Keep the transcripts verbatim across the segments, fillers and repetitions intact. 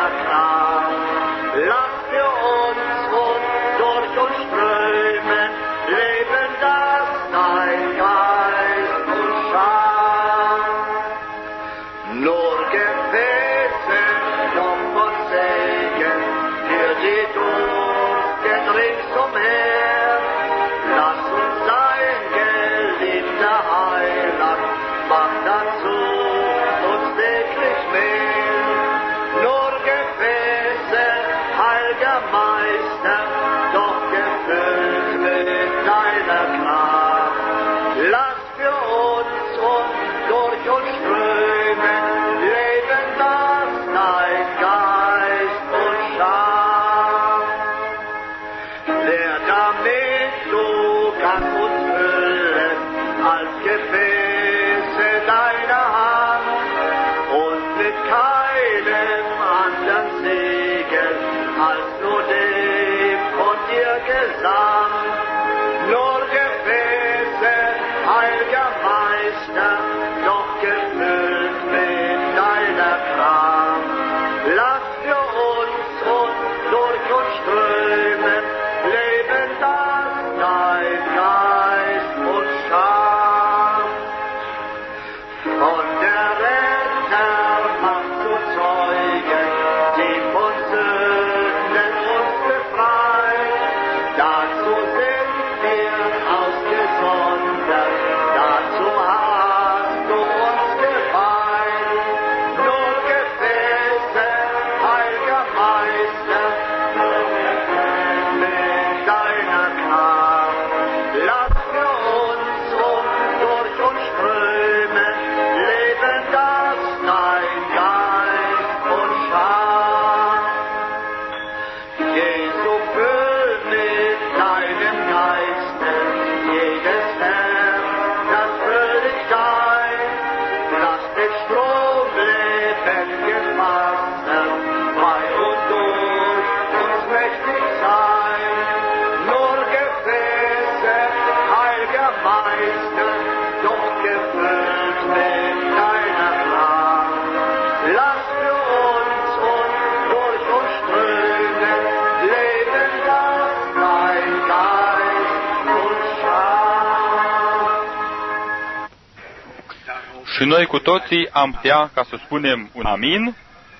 Și noi cu toții am putea, ca să spunem un amin,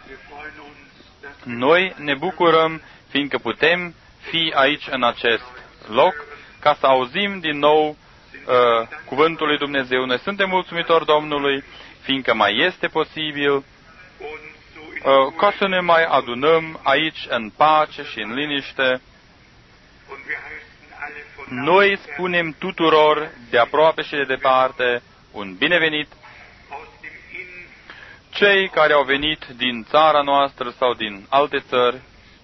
noi ne bucurăm, fiindcă putem fi aici în acest loc, ca să auzim din nou uh, cuvântul lui Dumnezeu. Noi suntem mulțumitori Domnului, fiindcă mai este posibil uh, ca să ne mai adunăm aici în pace și în liniște. Noi spunem tuturor, de aproape și de departe, un binevenit. Cei care au venit din țara noastră sau din alte țări,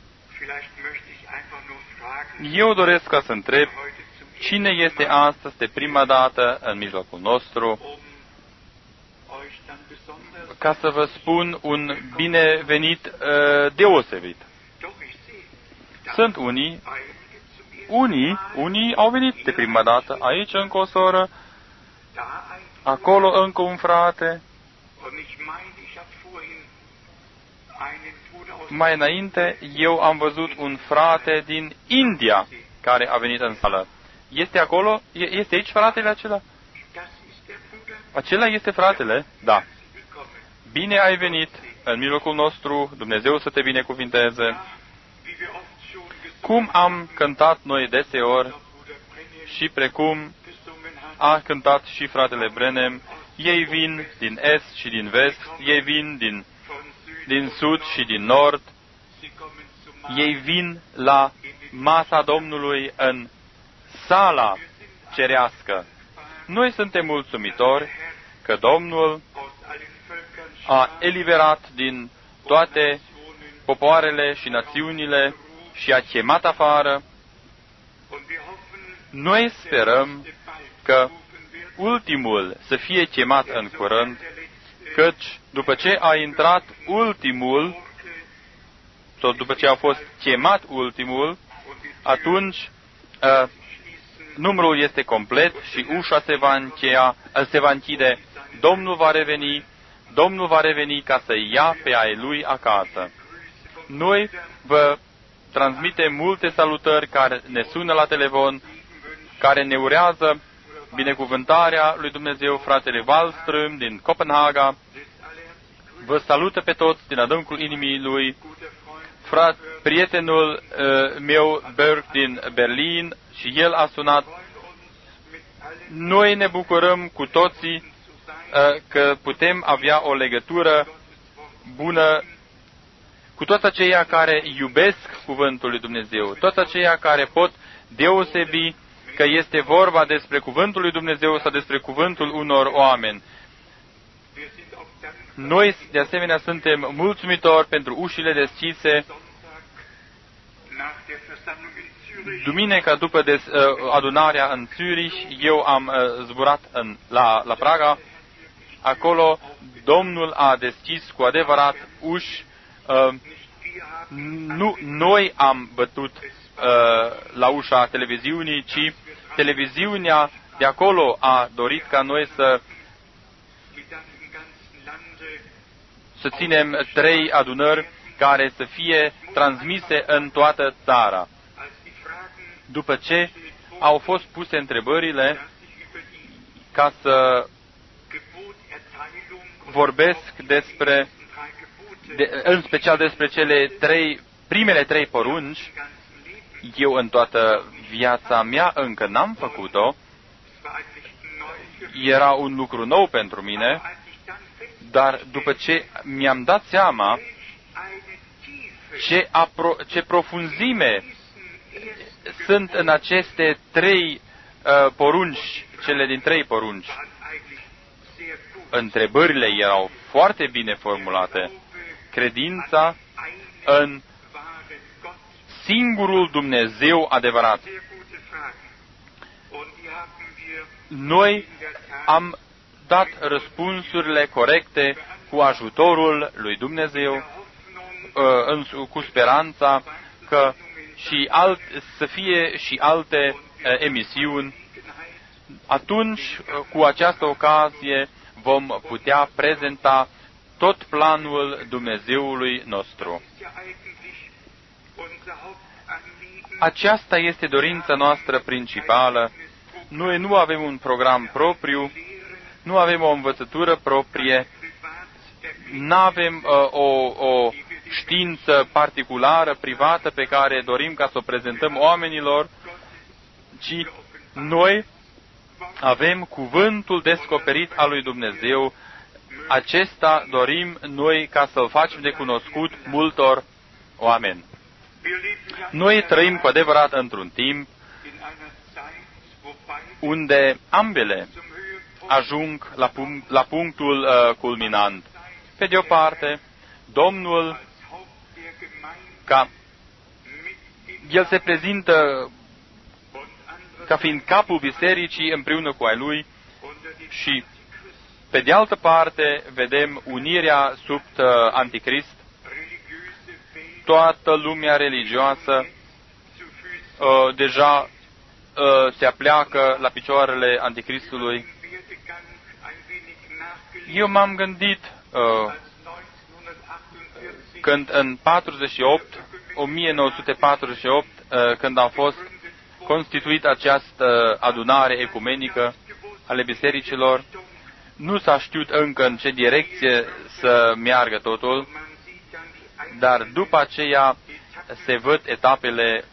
eu doresc ca să întreb cine este astăzi de prima dată în mijlocul nostru, ca să vă spun un binevenit uh, deosebit. Sunt unii, unii, unii au venit de prima dată, aici încă o soră, acolo încă un frate. Mai înainte, eu am văzut un frate din India care a venit în sală. Este acolo? Este aici fratele acela? Acela este fratele? Da. Bine ai venit în mijlocul nostru, Dumnezeu să te binecuvinteze. Cum am cântat noi deseori și precum a cântat și fratele Brenem, ei vin din est și din vest, ei vin din, din sud și din nord, ei vin la masa Domnului în sala cerească. Noi suntem mulțumitori că Domnul a eliberat din toate popoarele și națiunile și a chemat afară. Noi sperăm că ultimul să fie chemat în curând, căci după ce a intrat ultimul, sau după ce a fost chemat ultimul, atunci uh, numărul este complet și ușa se va încheia, se va închide. Domnul va reveni, Domnul va reveni ca să ia pe ai lui acasă. Noi vă transmitem multe salutări care ne sună la telefon, care ne urează binecuvântarea lui Dumnezeu. Fratele Wallström din Copenhaga vă salută pe toți din adâncul inimii lui. Frat, prietenul uh, meu, Berg, din Berlin, și el a sunat. Noi ne bucurăm cu toții uh, că putem avea o legătură bună cu toți aceia care iubesc cuvântul lui Dumnezeu, toți aceia care pot deosebi că este vorba despre cuvântul lui Dumnezeu sau despre cuvântul unor oameni. Noi, de asemenea, suntem mulțumitori pentru ușile deschise. Duminica, după des, uh, adunarea în Zürich, eu am uh, zburat în, la, la Praga. Acolo Domnul a deschis cu adevărat uși. Uh, nu noi am bătut uh, la ușa televiziunii, ci televiziunea de acolo a dorit ca noi să să ținem trei adunări care să fie transmise în toată țara. După ce au fost puse întrebările ca să vorbesc despre, de, în special despre cele trei, primele trei porunci, eu în toată viața mea încă n-am făcut-o, era un lucru nou pentru mine, dar după ce mi-am dat seama ce, apro, ce profunzime sunt în aceste trei uh, porunci, cele din trei porunci, întrebările erau foarte bine formulate. Credința în singurul Dumnezeu adevărat. Noi am dat răspunsurile corecte cu ajutorul lui Dumnezeu, cu speranța că și alt, să fie și alte emisiuni. Atunci, cu această ocazie, vom putea prezenta tot planul Dumnezeului nostru. Aceasta este dorința noastră principală. Noi nu avem un program propriu, nu avem o învățătură proprie, nu avem uh, o, o știință particulară, privată, pe care dorim ca să o prezentăm oamenilor, ci noi avem cuvântul descoperit al lui Dumnezeu. Acesta dorim noi ca să-l facem de cunoscut multor oameni. Noi trăim cu adevărat într-un timp unde ambele ajung la, punct, la punctul uh, culminant. Pe de o parte, Domnul, ca El se prezintă ca fiind capul bisericii împreună cu ai Lui și, pe de altă parte, vedem unirea sub uh, Anticrist. Toată lumea religioasă uh, deja uh, se apleacă la picioarele Anticristului. Eu m-am gândit uh, când în patruzeci și opt, o mie nouă sute patruzeci și opt, uh, când a fost constituit această adunare ecumenică ale bisericilor, nu s-a știut încă în ce direcție să meargă totul, dar după aceea se văd etapele.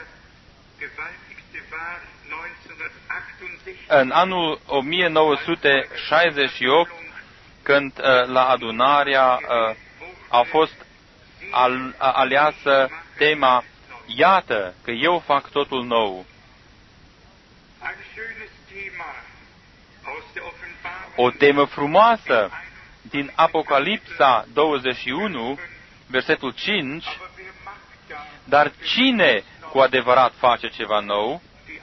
În anul o mie nouă sute șaizeci și opt, când la adunarea a fost aleasă tema "Iată că eu fac totul nou". O temă frumoasă din Apocalipsa douăzeci și unu, versetul cinci, dar cine cu adevărat face ceva nou?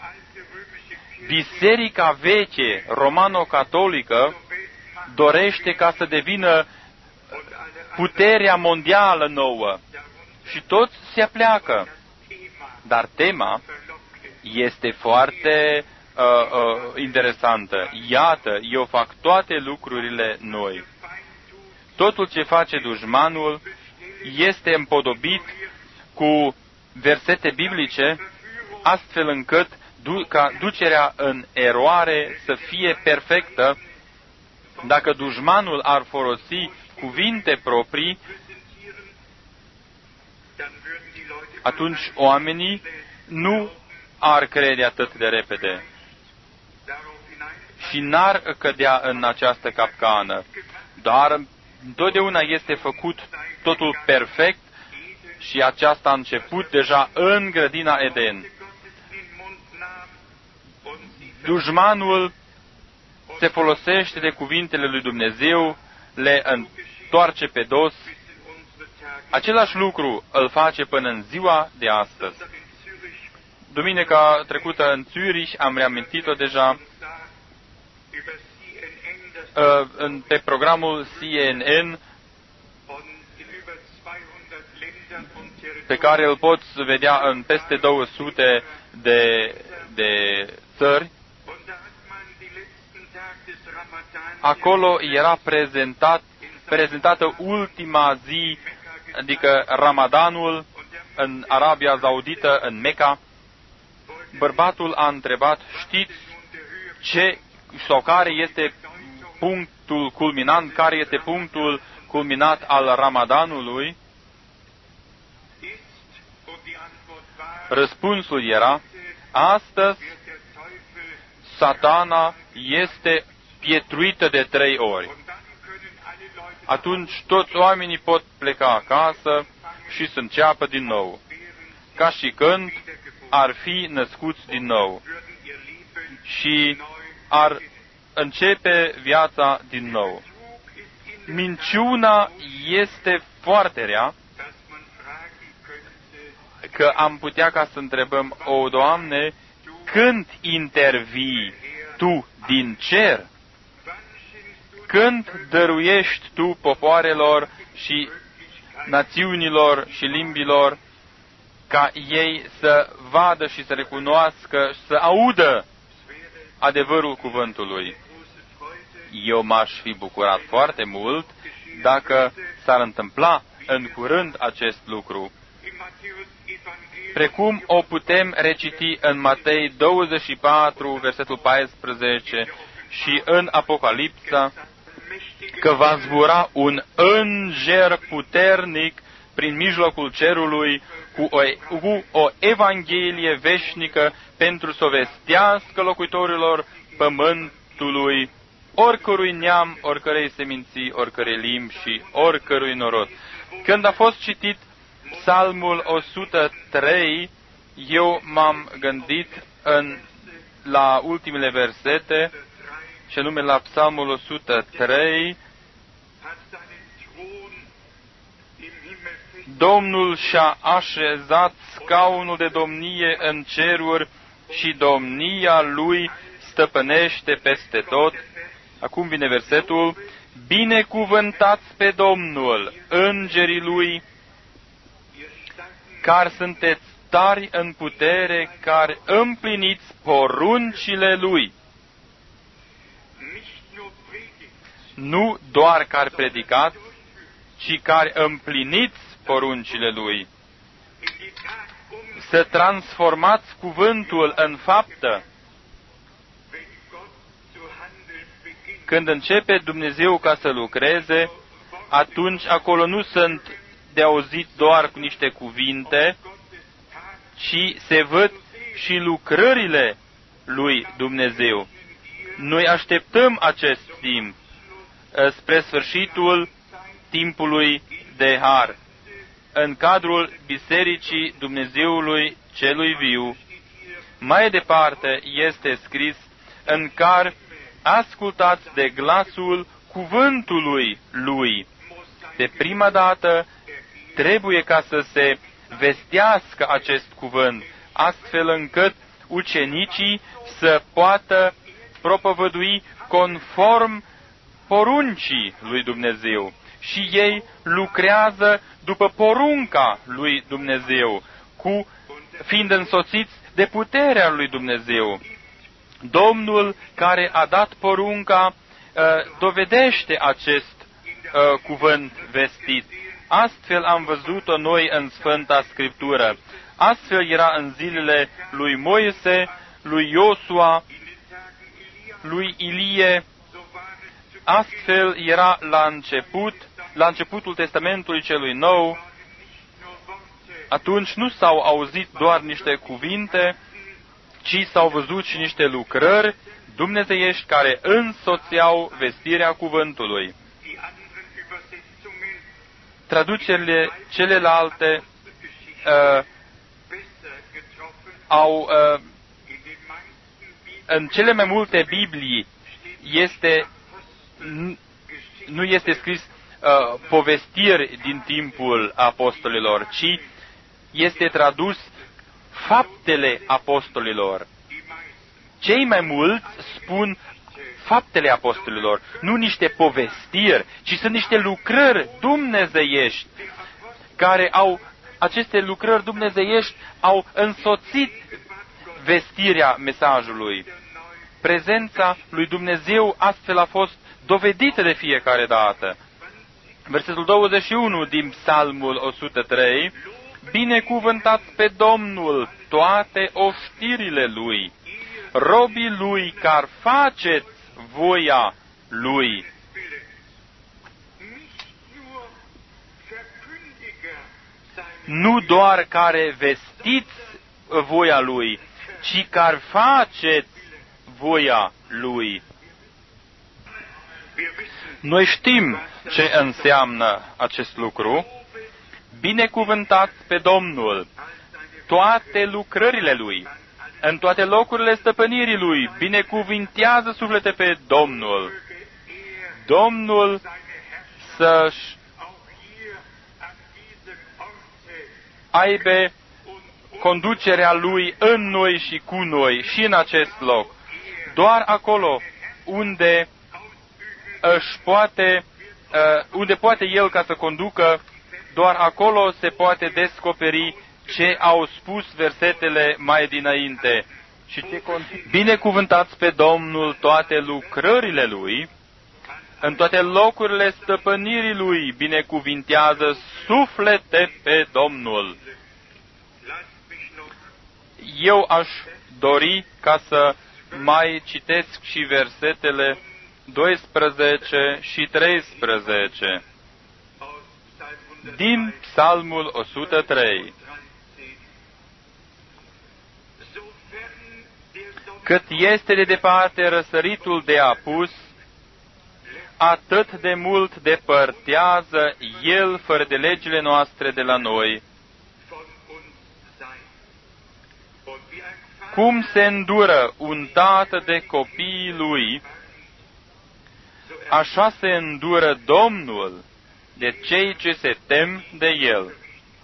Biserica veche romano-catolică dorește ca să devină puterea mondială nouă și toți se apleacă. Dar tema este foarte uh, uh, interesantă. Iată, eu fac toate lucrurile noi. Totul ce face dușmanul este împodobit cu versete biblice, astfel încât du- ca ducerea în eroare să fie perfectă. Dacă dușmanul ar folosi cuvinte proprii, atunci oamenii nu ar crede atât de repede și n-ar cădea în această capcană. Dar întotdeauna este făcut totul perfect și aceasta a început deja în grădina Eden. Dușmanul se folosește de cuvintele lui Dumnezeu, le întoarce pe dos. Același lucru îl face până în ziua de astăzi. Duminica trecută în Zürich, am reamintit-o deja, pe programul C N N, pe care îl poți vedea în peste două sute de, de țări. Acolo era prezentat, prezentată ultima zi, adică Ramadanul în Arabia Saudită, în Mecca. Bărbatul a întrebat, știți ce sau care este punctul culminant, care este punctul culminat al Ramadanului? Răspunsul era, astăzi Satana este pietruită de trei ori. Atunci toți oamenii pot pleca acasă și să înceapă din nou, ca și când ar fi născuți din nou și ar începe viața din nou. Minciuna este foarte rea, că am putea ca să întrebăm, o, Doamne, când intervii Tu din cer? Când dăruiești Tu popoarelor și națiunilor și limbilor ca ei să vadă și să recunoască și să audă adevărul cuvântului? Eu m-aș fi bucurat foarte mult dacă s-ar întâmpla în curând acest lucru, precum o putem reciti în Matei douăzeci și patru, versetul paisprezece, și în Apocalipsa, că va zbura un înger puternic prin mijlocul cerului cu o, cu o evanghelie veșnică pentru să o vestească locuitorilor pământului, oricărui neam, oricărei seminții, oricărei limbi și oricărui norod. Când a fost citit Psalmul o sută trei, eu m-am gândit în, la ultimele versete, și anume la Psalmul o sută trei, Domnul și-a așezat scaunul de domnie în ceruri și domnia Lui stăpânește peste tot. Acum vine versetul, binecuvântați pe Domnul, îngerii Lui, care sunteți tari în putere, care împliniți poruncile Lui. Nu doar care predicați, ci care împliniți poruncile Lui. Să transformați cuvântul în faptă. Când începe Dumnezeu ca să lucreze, atunci acolo nu sunt de auzit doar cu niște cuvinte, ci se văd și lucrările lui Dumnezeu. Noi așteptăm acest timp spre sfârșitul timpului de har, în cadrul Bisericii Dumnezeului Celui Viu. Mai departe este scris, în care ascultați de glasul cuvântului Lui. De prima dată trebuie ca să se vestească acest cuvânt, astfel încât ucenicii să poată propovădui conform poruncii lui Dumnezeu. Și ei lucrează după porunca lui Dumnezeu, cu, fiind însoțiți de puterea lui Dumnezeu. Domnul care a dat porunca dovedește acest cuvânt vestit. Astfel am văzut-o noi în Sfânta Scriptură. Astfel era în zilele lui Moise, lui Iosua, lui Ilie. Astfel era la început, la începutul Testamentului celui nou. Atunci nu s-au auzit doar niște cuvinte, ci s-au văzut și niște lucrări dumnezeiești care însoțeau vestirea cuvântului. Traducerile celelalte uh, au, uh, în cele mai multe Biblii este, nu este scris uh, povestiri din timpul apostolilor, ci este tradus faptele apostolilor. Cei mai mulți spun faptele apostolilor, nu niște povestiri, ci sunt niște lucrări dumnezeiești, care au, aceste lucrări dumnezeiești au însoțit vestirea mesajului. Prezența lui Dumnezeu astfel a fost dovedită de fiecare dată. Versetul douăzeci și unu din Psalmul o sută trei, binecuvântați pe Domnul toate oștirile Lui, robii Lui care faceți voia Lui. Nu doar care vestiți voia Lui, ci care faceți voia Lui. Noi știm ce înseamnă acest lucru. Binecuvântați pe Domnul toate lucrările Lui, în toate locurile stăpânirii Lui, binecuvintează suflete pe Domnul. Domnul să-și aibă conducerea Lui în noi și cu noi și în acest loc. Doar acolo unde își poate, unde poate El ca să conducă, doar acolo se poate descoperi ce au spus versetele mai dinainte. Și ce binecuvântați pe Domnul toate lucrările Lui, în toate locurile stăpânirii Lui, binecuvintează suflete pe Domnul. Eu aș dori ca să mai citesc și versetele doisprezece și treisprezece din Psalmul o sută trei. Cât este de departe răsăritul de apus, atât de mult depărtează El fără de legile noastre de la noi. Cum se îndură un tată de copiii lui, așa se îndură Domnul de cei ce se tem de El.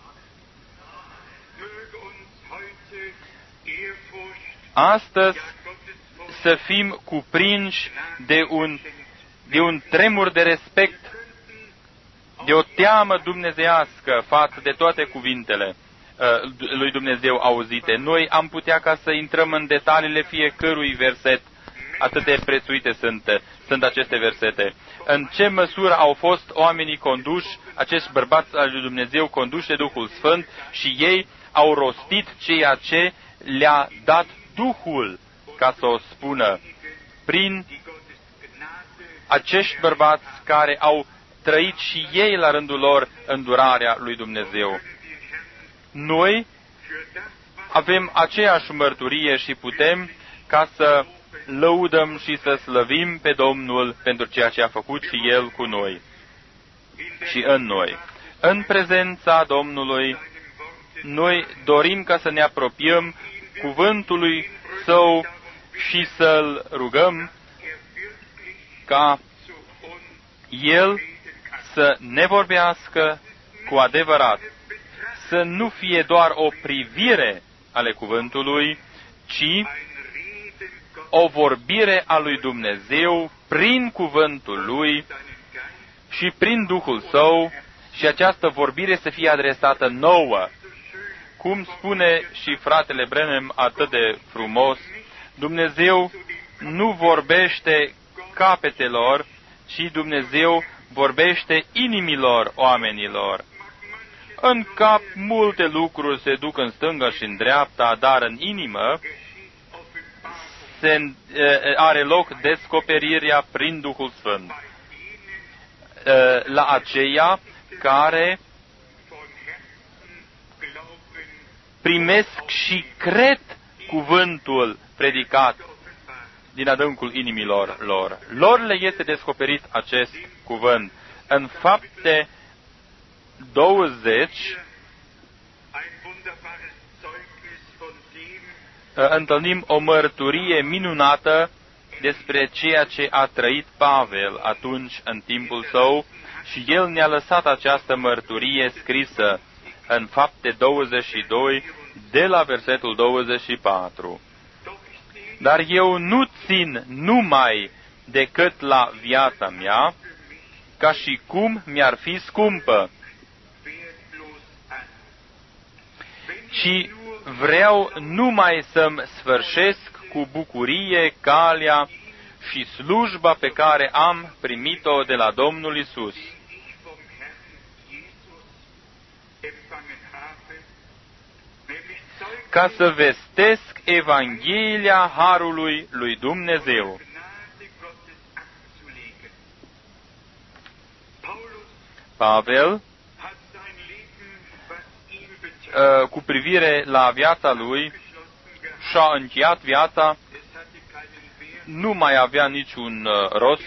Astăzi să fim cuprinși de un, de un tremur de respect, de o teamă dumnezeiască față de toate cuvintele uh, lui Dumnezeu auzite. Noi am putea ca să intrăm în detaliile fiecărui verset, atât de prețuite sunt, sunt aceste versete. În ce măsură au fost oamenii conduși, acești bărbați al lui Dumnezeu conduși de Duhul Sfânt, și ei au rostit ceea ce le-a dat Duhul ca să o spună, prin acești bărbați care au trăit și ei la rândul lor îndurarea lui Dumnezeu. Noi avem aceeași mărturie și putem ca să lăudăm și să slăvim pe Domnul pentru ceea ce a făcut și El cu noi și în noi. În prezența Domnului, noi dorim ca să ne apropiem cuvântului Său și să-L rugăm ca El să ne vorbească cu adevărat, să nu fie doar o privire ale cuvântului, ci o vorbire a lui Dumnezeu prin cuvântul Lui și prin Duhul Său, și această vorbire să fie adresată nouă. Cum spune și fratele Branham atât de frumos, Dumnezeu nu vorbește capetelor, ci Dumnezeu vorbește inimilor oamenilor. În cap multe lucruri se duc în stânga și în dreapta, dar în inimă se, are loc descoperirea prin Duhul Sfânt. La aceia care primesc și cred cuvântul predicat din adâncul inimilor lor. Lor le este descoperit acest cuvânt. În Fapte douăzeci întâlnim o mărturie minunată despre ceea ce a trăit Pavel atunci în timpul său și el ne-a lăsat această mărturie scrisă în Fapte douăzeci și doi, de la versetul douăzeci și patru. Dar eu nu țin numai decât la viața mea, ca și cum mi-ar fi scumpă, ci vreau numai să-mi sfârșesc cu bucurie calea și slujba pe care am primit-o de la Domnul Isus, ca să vestesc Evanghelia Harului lui Dumnezeu. Pavel, cu privire la viața lui, și-a încheiat viața, nu mai avea niciun rost.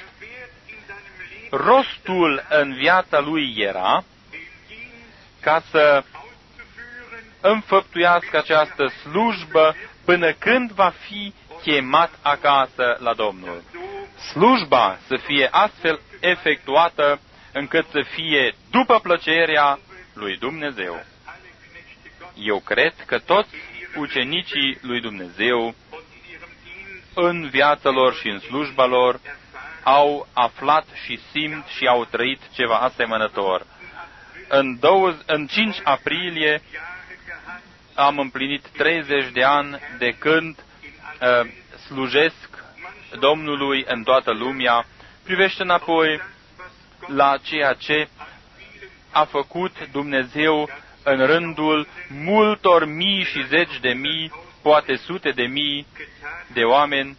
Rostul în viața lui era ca să înfăptuiască această slujbă până când va fi chemat acasă la Domnul. Slujba să fie astfel efectuată încât să fie după plăcerea lui Dumnezeu. Eu cred că toți ucenicii lui Dumnezeu în viața lor și în slujba lor au aflat și simt și au trăit ceva asemănător. În, două, în cinci aprilie am împlinit treizeci de ani de când uh, slujesc Domnului în toată lumea. Privește înapoi la ceea ce a făcut Dumnezeu în rândul multor mii și zeci de mii, poate sute de mii de oameni.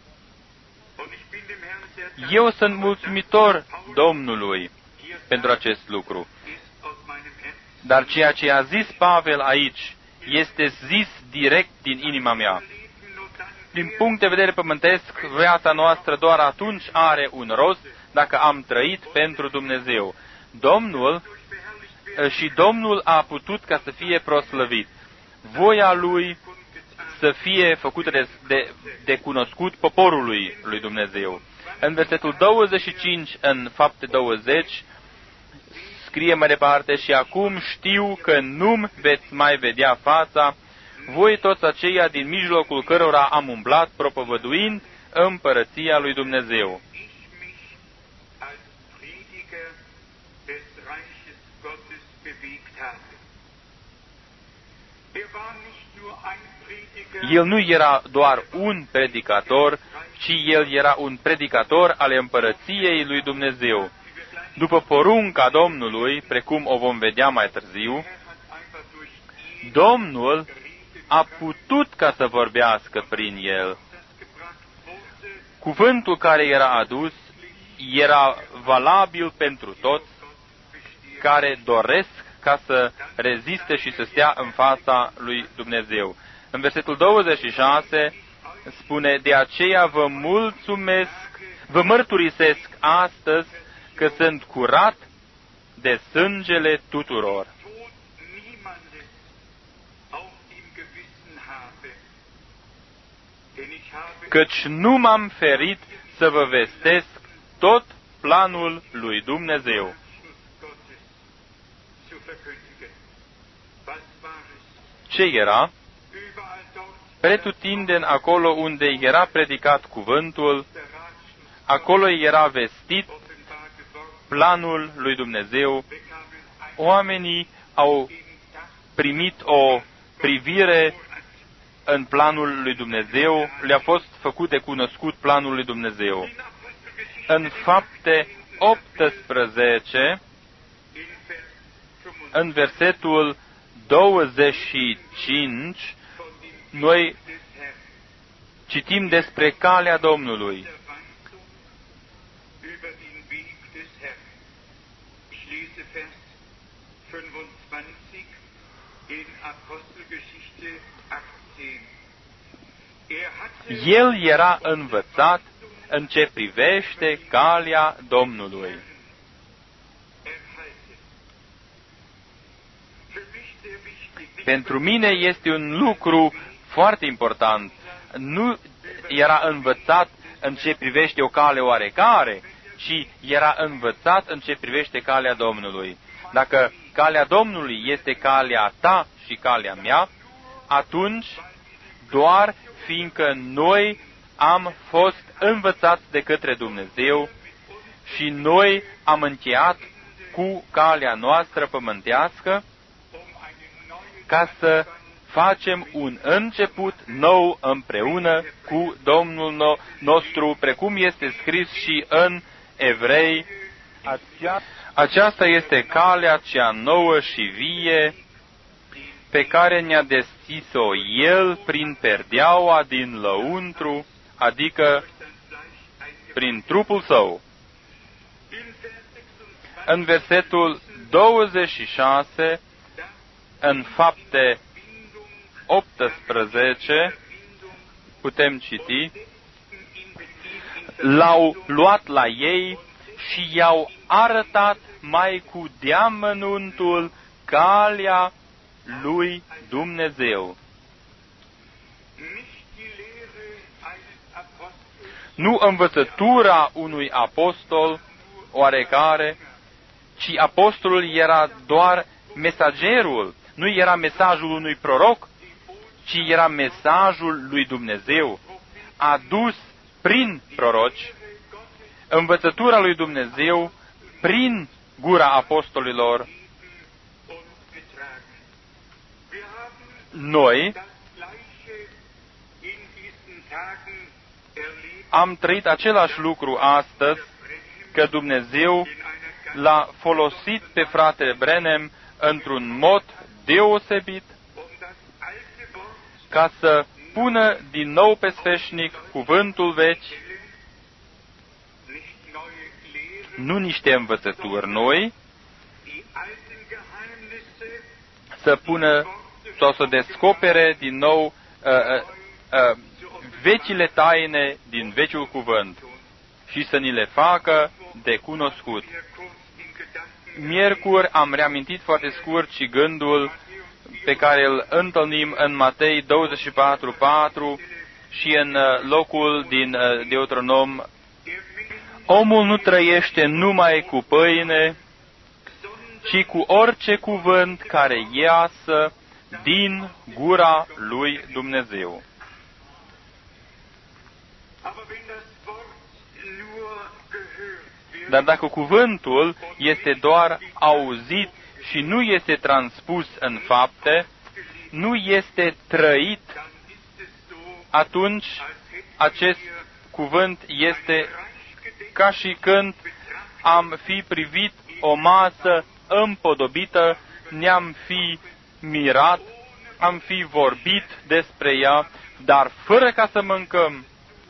Eu sunt mulțumitor Domnului pentru acest lucru. Dar ceea ce a zis Pavel aici este zis direct din inima mea. Din punct de vedere pământesc, viața noastră doar atunci are un rost dacă am trăit pentru Dumnezeu. Domnul și Domnul a putut ca să fie proslăvit. Voia Lui să fie făcută de, de, de cunoscut poporului lui Dumnezeu. În versetul douăzeci și cinci, în Fapte douăzeci, scrie mai departe: și acum știu că nu-mi veți mai vedea fața, voi toți aceia din mijlocul cărora am umblat, propovăduind împărăția lui Dumnezeu. El nu era doar un predicator, ci el era un predicator al împărăției lui Dumnezeu. După porunca Domnului, precum o vom vedea mai târziu, Domnul a putut ca să vorbească prin el. Cuvântul care era adus era valabil pentru toți care doresc ca să reziste și să stea în fața lui Dumnezeu. În versetul douăzeci și șase spune: de aceea vă mulțumesc, vă mărturisesc astăzi că sunt curat de sângele tuturor. Căci nu m-am ferit să vă vestesc tot planul lui Dumnezeu. Ce era? Pretutindeni acolo unde era predicat cuvântul, acolo era vestit planul lui Dumnezeu. Oamenii au primit o privire în planul lui Dumnezeu, le-a fost făcut de cunoscut planul lui Dumnezeu. În Fapte optsprezece, în versetul douăzeci și cinci, noi citim despre calea Domnului. El era învățat în ce privește calea Domnului. Pentru mine este un lucru foarte important. Nu era învățat în ce privește o cale oarecare, ci era învățat în ce privește calea Domnului. Dacă calea Domnului este calea ta și calea mea, atunci doar fiindcă noi am fost învățați de către Dumnezeu și noi am încheiat cu calea noastră pământească ca să facem un început nou împreună cu Domnul nostru, precum este scris și în Evrei. Aceasta este calea cea nouă și vie pe care ne-a deschis-o El prin perdeaua din lăuntru, adică prin trupul Său. În versetul douăzeci și șase, în Fapte optsprezece, putem citi, l-au luat la ei și i-au arătat mai cu deamănuntul calea lui Dumnezeu. Nu învățătura unui apostol oarecare, ci apostolul era doar mesagerul, nu era mesajul unui proroc, ci era mesajul lui Dumnezeu, adus prin proroci, învățătura lui Dumnezeu prin gura apostolilor. Noi am trăit același lucru astăzi, că Dumnezeu l-a folosit pe fratele Branham într-un mod deosebit ca să pună din nou pe sfeșnic cuvântul vechi, nu niște învățături noi, să pună sau să descopere din nou uh, uh, uh, vechile taine din vechiul cuvânt și să ni le facă de cunoscut. Miercuri am reamintit foarte scurt și gândul pe care îl întâlnim în Matei douăzeci și patru patru și în locul din Deuteronom. Omul nu trăiește numai cu pâine, ci cu orice cuvânt care iasă din gura lui Dumnezeu. Dar dacă cuvântul este doar auzit și nu este transpus în fapte, nu este trăit, atunci acest cuvânt este ca și când am fi privit o masă împodobită, ne-am fi mirat, am fi vorbit despre ea, dar fără ca să mâncăm,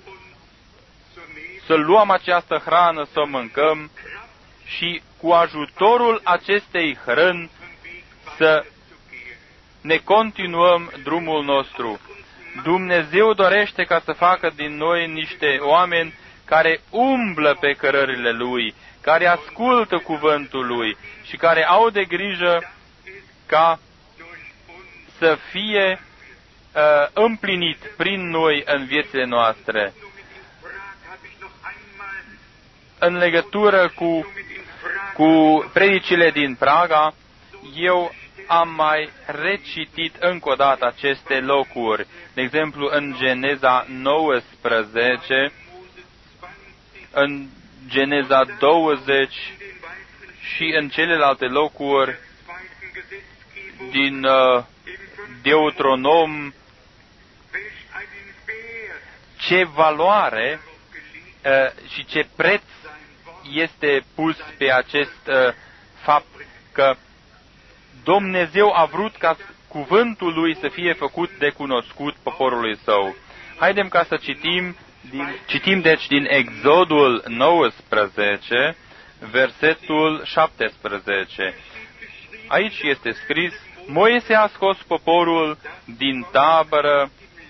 să luăm această hrană, să o mâncăm și cu ajutorul acestei hrăni să ne continuăm drumul nostru. Dumnezeu dorește ca să facă din noi niște oameni care umblă pe cărările Lui, care ascultă cuvântul Lui și care au de grijă ca să fie uh, împlinit prin noi în viețile noastre. În legătură cu, cu predicile din Praga, eu am mai recitit încă o dată aceste locuri. De exemplu, în Geneza nouăsprezece, în Geneza douăzeci și în celelalte locuri din uh, Deuteronom, ce valoare uh, și ce preț este pus pe acest uh, fapt că Dumnezeu a vrut ca cuvântul lui să fie făcut de cunoscut poporului său. Haidem ca să citim, din, citim deci din Exodul nouăsprezece, versetul șaptesprezece. Aici este scris: Moise a scos poporul din tabără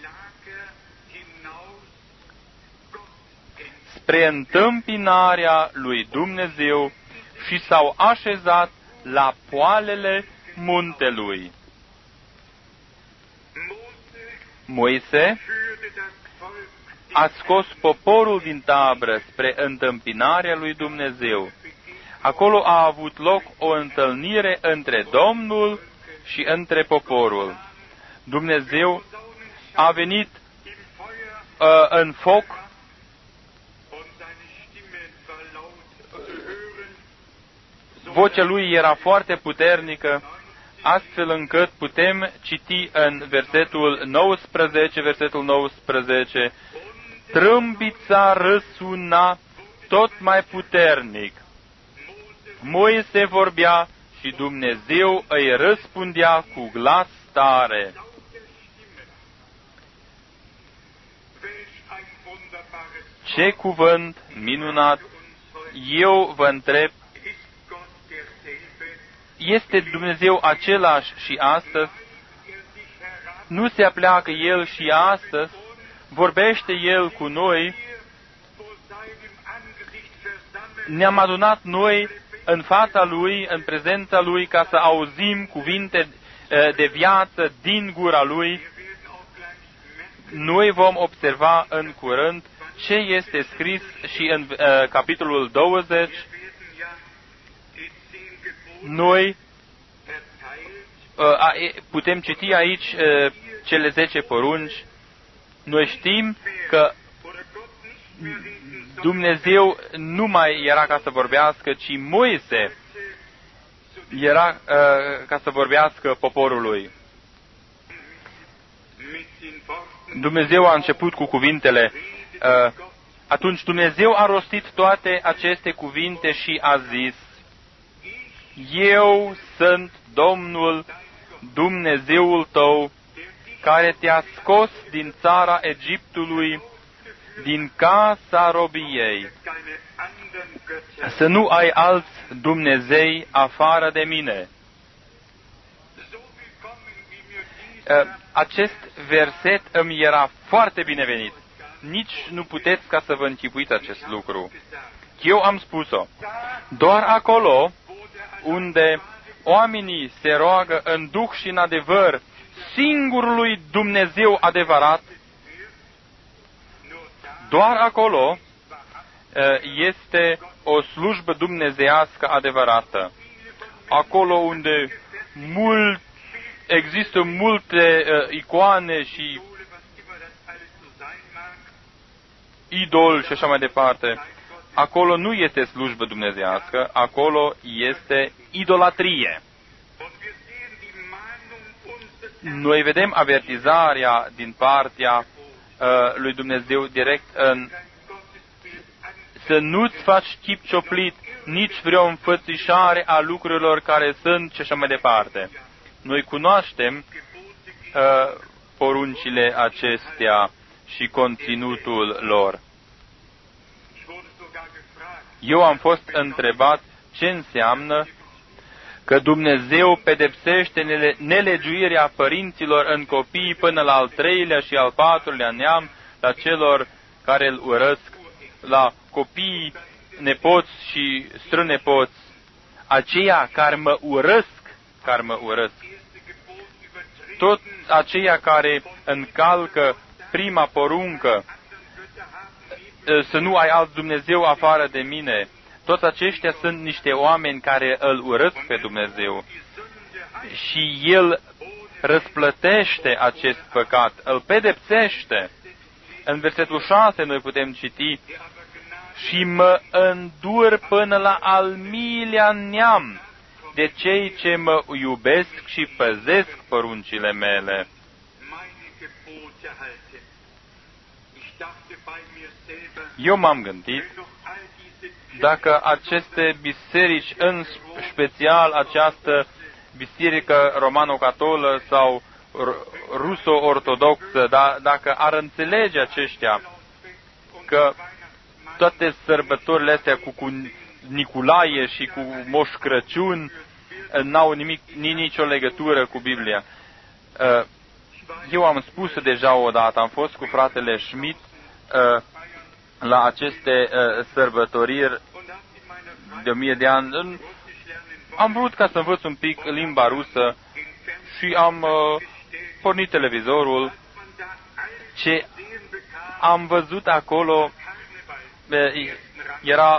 spre întâmpinarea lui Dumnezeu și s-au așezat la poalele muntelui. Moise a scos poporul din tabără spre întâmpinarea lui Dumnezeu. Acolo a avut loc o întâlnire între Domnul și între poporul. Dumnezeu a venit uh, în foc, vocea lui era foarte puternică, astfel încât putem citi în versetul nouăsprezece, versetul nouăsprezece, trâmbița răsuna tot mai puternic. Moise vorbea și Dumnezeu îi răspundea cu glas tare. Ce cuvânt minunat! Eu vă întreb, este Dumnezeu același și astăzi? Nu se apleacă El și astăzi? Vorbește El cu noi? Ne-am adunat noi în fața Lui, în prezența Lui, ca să auzim cuvinte de viață din gura Lui. Noi vom observa în curând ce este scris și în uh, capitolul douăzeci. Noi uh, putem citi aici uh, cele zece porunci. Noi știm că Dumnezeu nu mai era ca să vorbească, ci Moise era uh, ca să vorbească poporului. Dumnezeu a început cu cuvintele. Uh, atunci Dumnezeu a rostit toate aceste cuvinte și a zis: Eu sunt Domnul, Dumnezeul tău, care te-a scos din țara Egiptului, din casa robiei. Să nu ai alți Dumnezei afară de mine. Acest verset îmi era foarte binevenit. Nici nu puteți ca să vă închipuiți acest lucru. Eu am spus-o. Doar acolo unde oamenii se roagă în duh și în adevăr singurului Dumnezeu adevărat, doar acolo este o slujbă dumnezeiască adevărată. Acolo unde mult, există multe uh, icoane și idoli și așa mai departe, acolo nu este slujbă dumnezeiască, acolo este idolatrie. Noi vedem avertizarea din partea uh, lui Dumnezeu direct în să nu-ți faci chip cioplit, nici vreo înfățișare a lucrurilor care sunt și așa mai departe. Noi cunoaștem uh, poruncile acestea și conținutul lor. Eu am fost întrebat ce înseamnă că Dumnezeu pedepsește nele, nelegiuirea părinților în copii până la al treilea și al patrulea neam, la celor care îl urăsc, la copii, nepoți și strănepoți, aceia care mă urăsc, care mă urăsc. Toți aceia care încalcă prima poruncă, să nu ai alt Dumnezeu afară de mine, toți aceștia sunt niște oameni care îl urăsc pe Dumnezeu. Și El răsplătește acest păcat, îl pedepsește. În versetul șase noi putem citi: și mă îndur până la al miilea neam de cei ce mă iubesc și păzesc poruncile mele. Eu m-am gândit dacă aceste biserici, în special această biserică romano-catolă sau ruso-ortodoxă, dar dacă ar înțelege aceștia că toate sărbătorile astea cu, cu Nicolae și cu Moș Crăciun n-au nimic, nicio legătură cu Biblia. Eu am spus deja odată, am fost cu fratele Schmidt la aceste sărbătoriri de o mie de ani. Am vrut ca să învăț un pic limba rusă și am pornit televizorul. Ce am văzut acolo era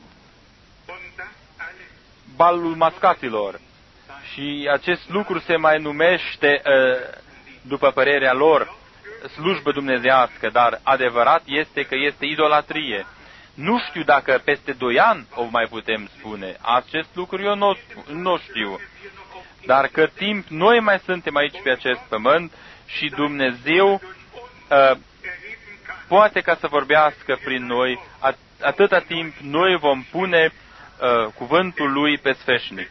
balul mascaților. Și acest lucru se mai numește, după părerea lor, slujbă dumnezeiască, dar adevărat este că este idolatrie. Nu știu dacă peste doi ani o mai putem spune. Acest lucru eu nu, nu știu. Dar că timp noi mai suntem aici pe acest pământ și Dumnezeu uh, poate ca să vorbească prin noi, at- atâta timp noi vom pune uh, cuvântul Lui pe sfeșnic.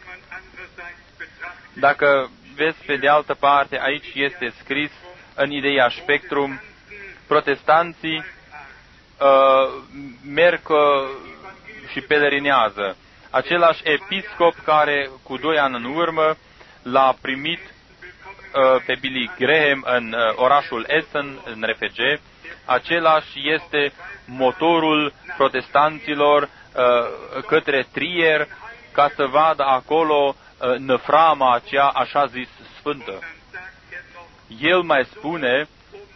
Dacă vezi pe de altă parte, aici este scris în Ideea Spectrum, protestanții uh, merg uh, și pelerinează. Același episcop care cu doi ani în urmă l-a primit uh, pe Billy Graham în uh, orașul Essen, în R F G, același este motorul protestanților uh, către Trier, ca să vadă acolo uh, năframa aceea așa zis sfântă. El mai spune,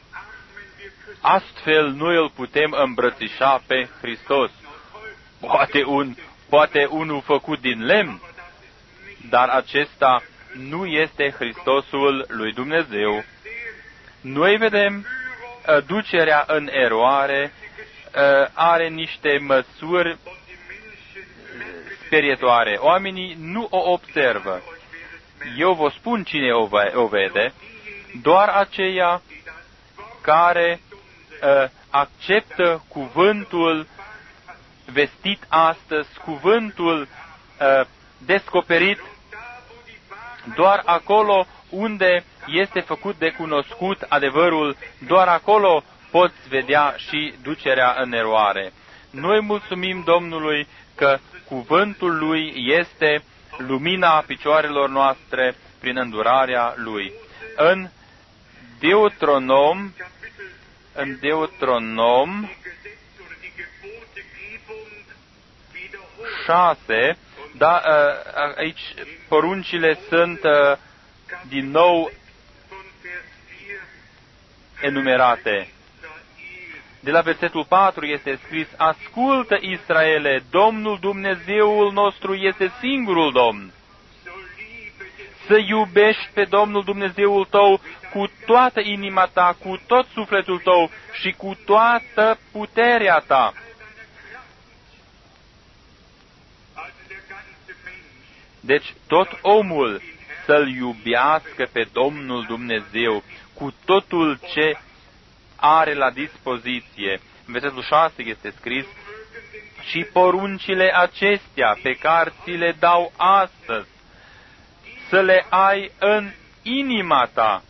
astfel noi îl putem îmbrățișa pe Hristos. Poate, un, poate unul făcut din lemn, dar acesta nu este Hristosul lui Dumnezeu. Noi vedem, ducerea în eroare are niște măsuri sperietoare. Oamenii nu o observă. Eu vă spun cine o vede, doar aceia care uh, acceptă cuvântul vestit astăzi, cuvântul uh, descoperit, doar acolo unde este făcut de cunoscut adevărul, doar acolo poți vedea și ducerea în eroare. Noi mulțumim Domnului că cuvântul Lui este lumina picioarelor noastre prin îndurarea Lui. În Deuteronom, în Deuteronom șase, da, aici poruncile sunt din nou enumerate. De la versetul patru este scris, ascultă Israele, Domnul Dumnezeul nostru este singurul Domn. Să iubești pe Domnul Dumnezeul tău cu toată inima ta, cu tot sufletul tău și cu toată puterea ta. Deci tot omul să-L iubească pe Domnul Dumnezeu cu totul ce are la dispoziție. În versetul șase este scris, și poruncile acestea pe care ți le dau astăzi, să le ai în inima ta,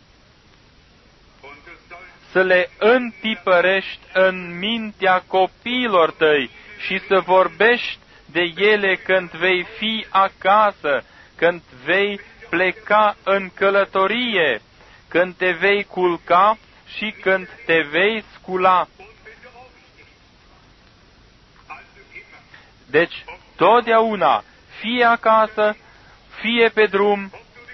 să le întipărești în mintea copiilor tăi și să vorbești de ele când vei fi acasă, când vei pleca în călătorie, când te vei culca și când te vei scula. Deci, totdeauna, fie acasă, fie pe drum,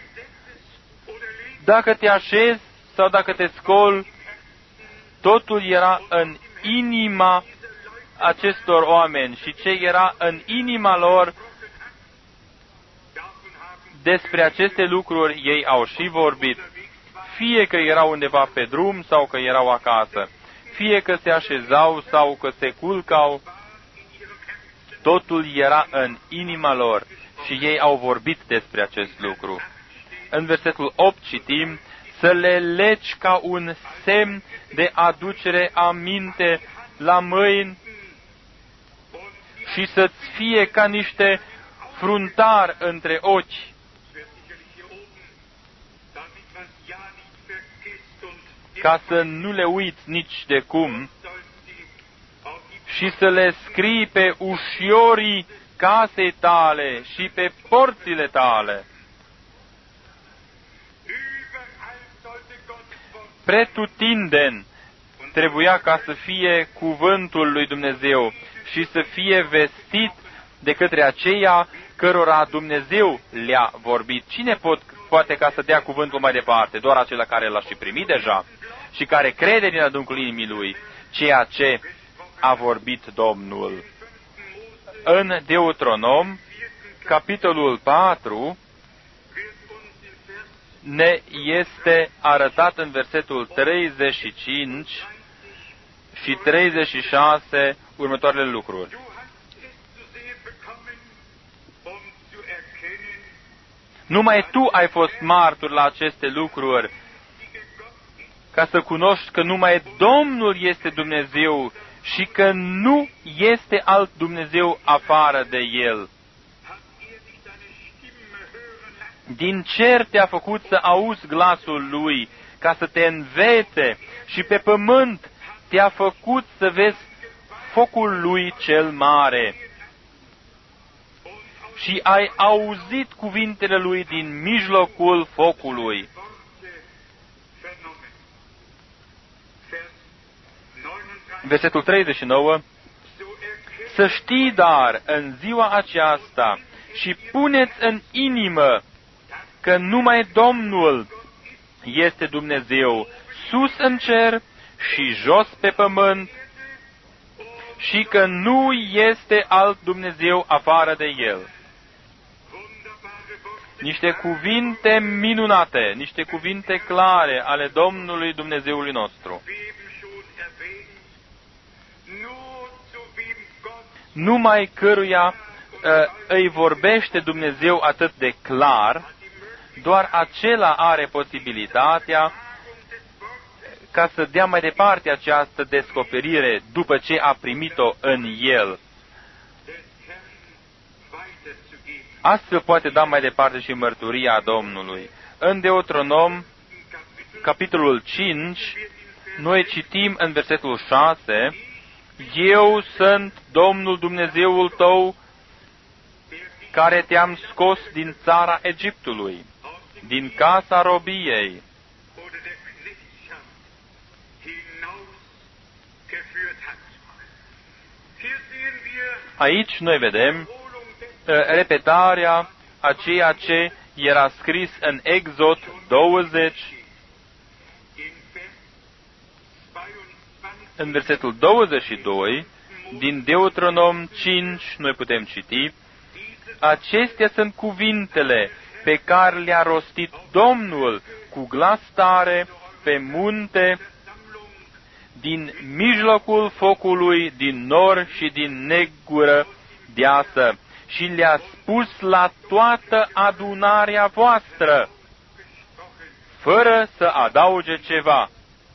dacă te așezi sau dacă te scoli, totul era în inima acestor oameni și ce era în inima lor, despre aceste lucruri ei au și vorbit. Fie că erau undeva pe drum sau că erau acasă, fie că se așezau sau că se culcau, totul era în inima lor și ei au vorbit despre acest lucru. În versetul opt citim, să le legi ca un semn de aducere aminte la mâini și să-ți fie ca niște fruntari între ochi. ca să nu le uiți nici de cum și să le scrii pe ușiorii casei tale și pe porțile tale. Pretutindeni trebuia ca să fie cuvântul lui Dumnezeu și să fie vestit de către aceia cărora Dumnezeu le-a vorbit. Cine pot, poate ca să dea cuvântul mai departe? Doar acela care l-a și primit deja și care crede din adâncul inimii lui ceea ce a vorbit Domnul. În Deuteronom, capitolul patru, ne este arătat în versetul treizeci și cinci și treizeci și șase următoarele lucruri. Numai tu ai fost martor la aceste lucruri, ca să cunoști că numai Domnul este Dumnezeu și că nu este alt Dumnezeu afară de El. Din cer te-a făcut să auzi glasul Lui, ca să te învețe, și pe pământ te-a făcut să vezi focul Lui cel mare. Și ai auzit cuvintele Lui din mijlocul focului. Versetul treizeci și nouă. Să știi, dar, în ziua aceasta, și puneți în inimă că numai Domnul este Dumnezeu, sus în cer și jos pe pământ, și că nu este alt Dumnezeu afară de El. Niște cuvinte minunate, niște cuvinte clare ale Domnului Dumnezeului nostru. Numai căruia uh, îi vorbește Dumnezeu atât de clar, doar acela are posibilitatea ca să dea mai departe această descoperire după ce a primit-o în El. Astfel poate da mai departe și mărturia Domnului. În Deuteronom, capitolul cinci, noi citim în versetul șase, Eu sunt Domnul Dumnezeul tău, care te-am scos din țara Egiptului, din casa robiei. Aici noi vedem repetarea a ceea ce era scris în Exod douăzeci, în versetul douăzeci și doi, din Deuteronom cinci, noi putem citi, acestea sunt cuvintele pe care le-a rostit Domnul cu glas tare pe munte, din mijlocul focului, din nor și din negură deasă, și le-a spus la toată adunarea voastră, fără să adauge ceva.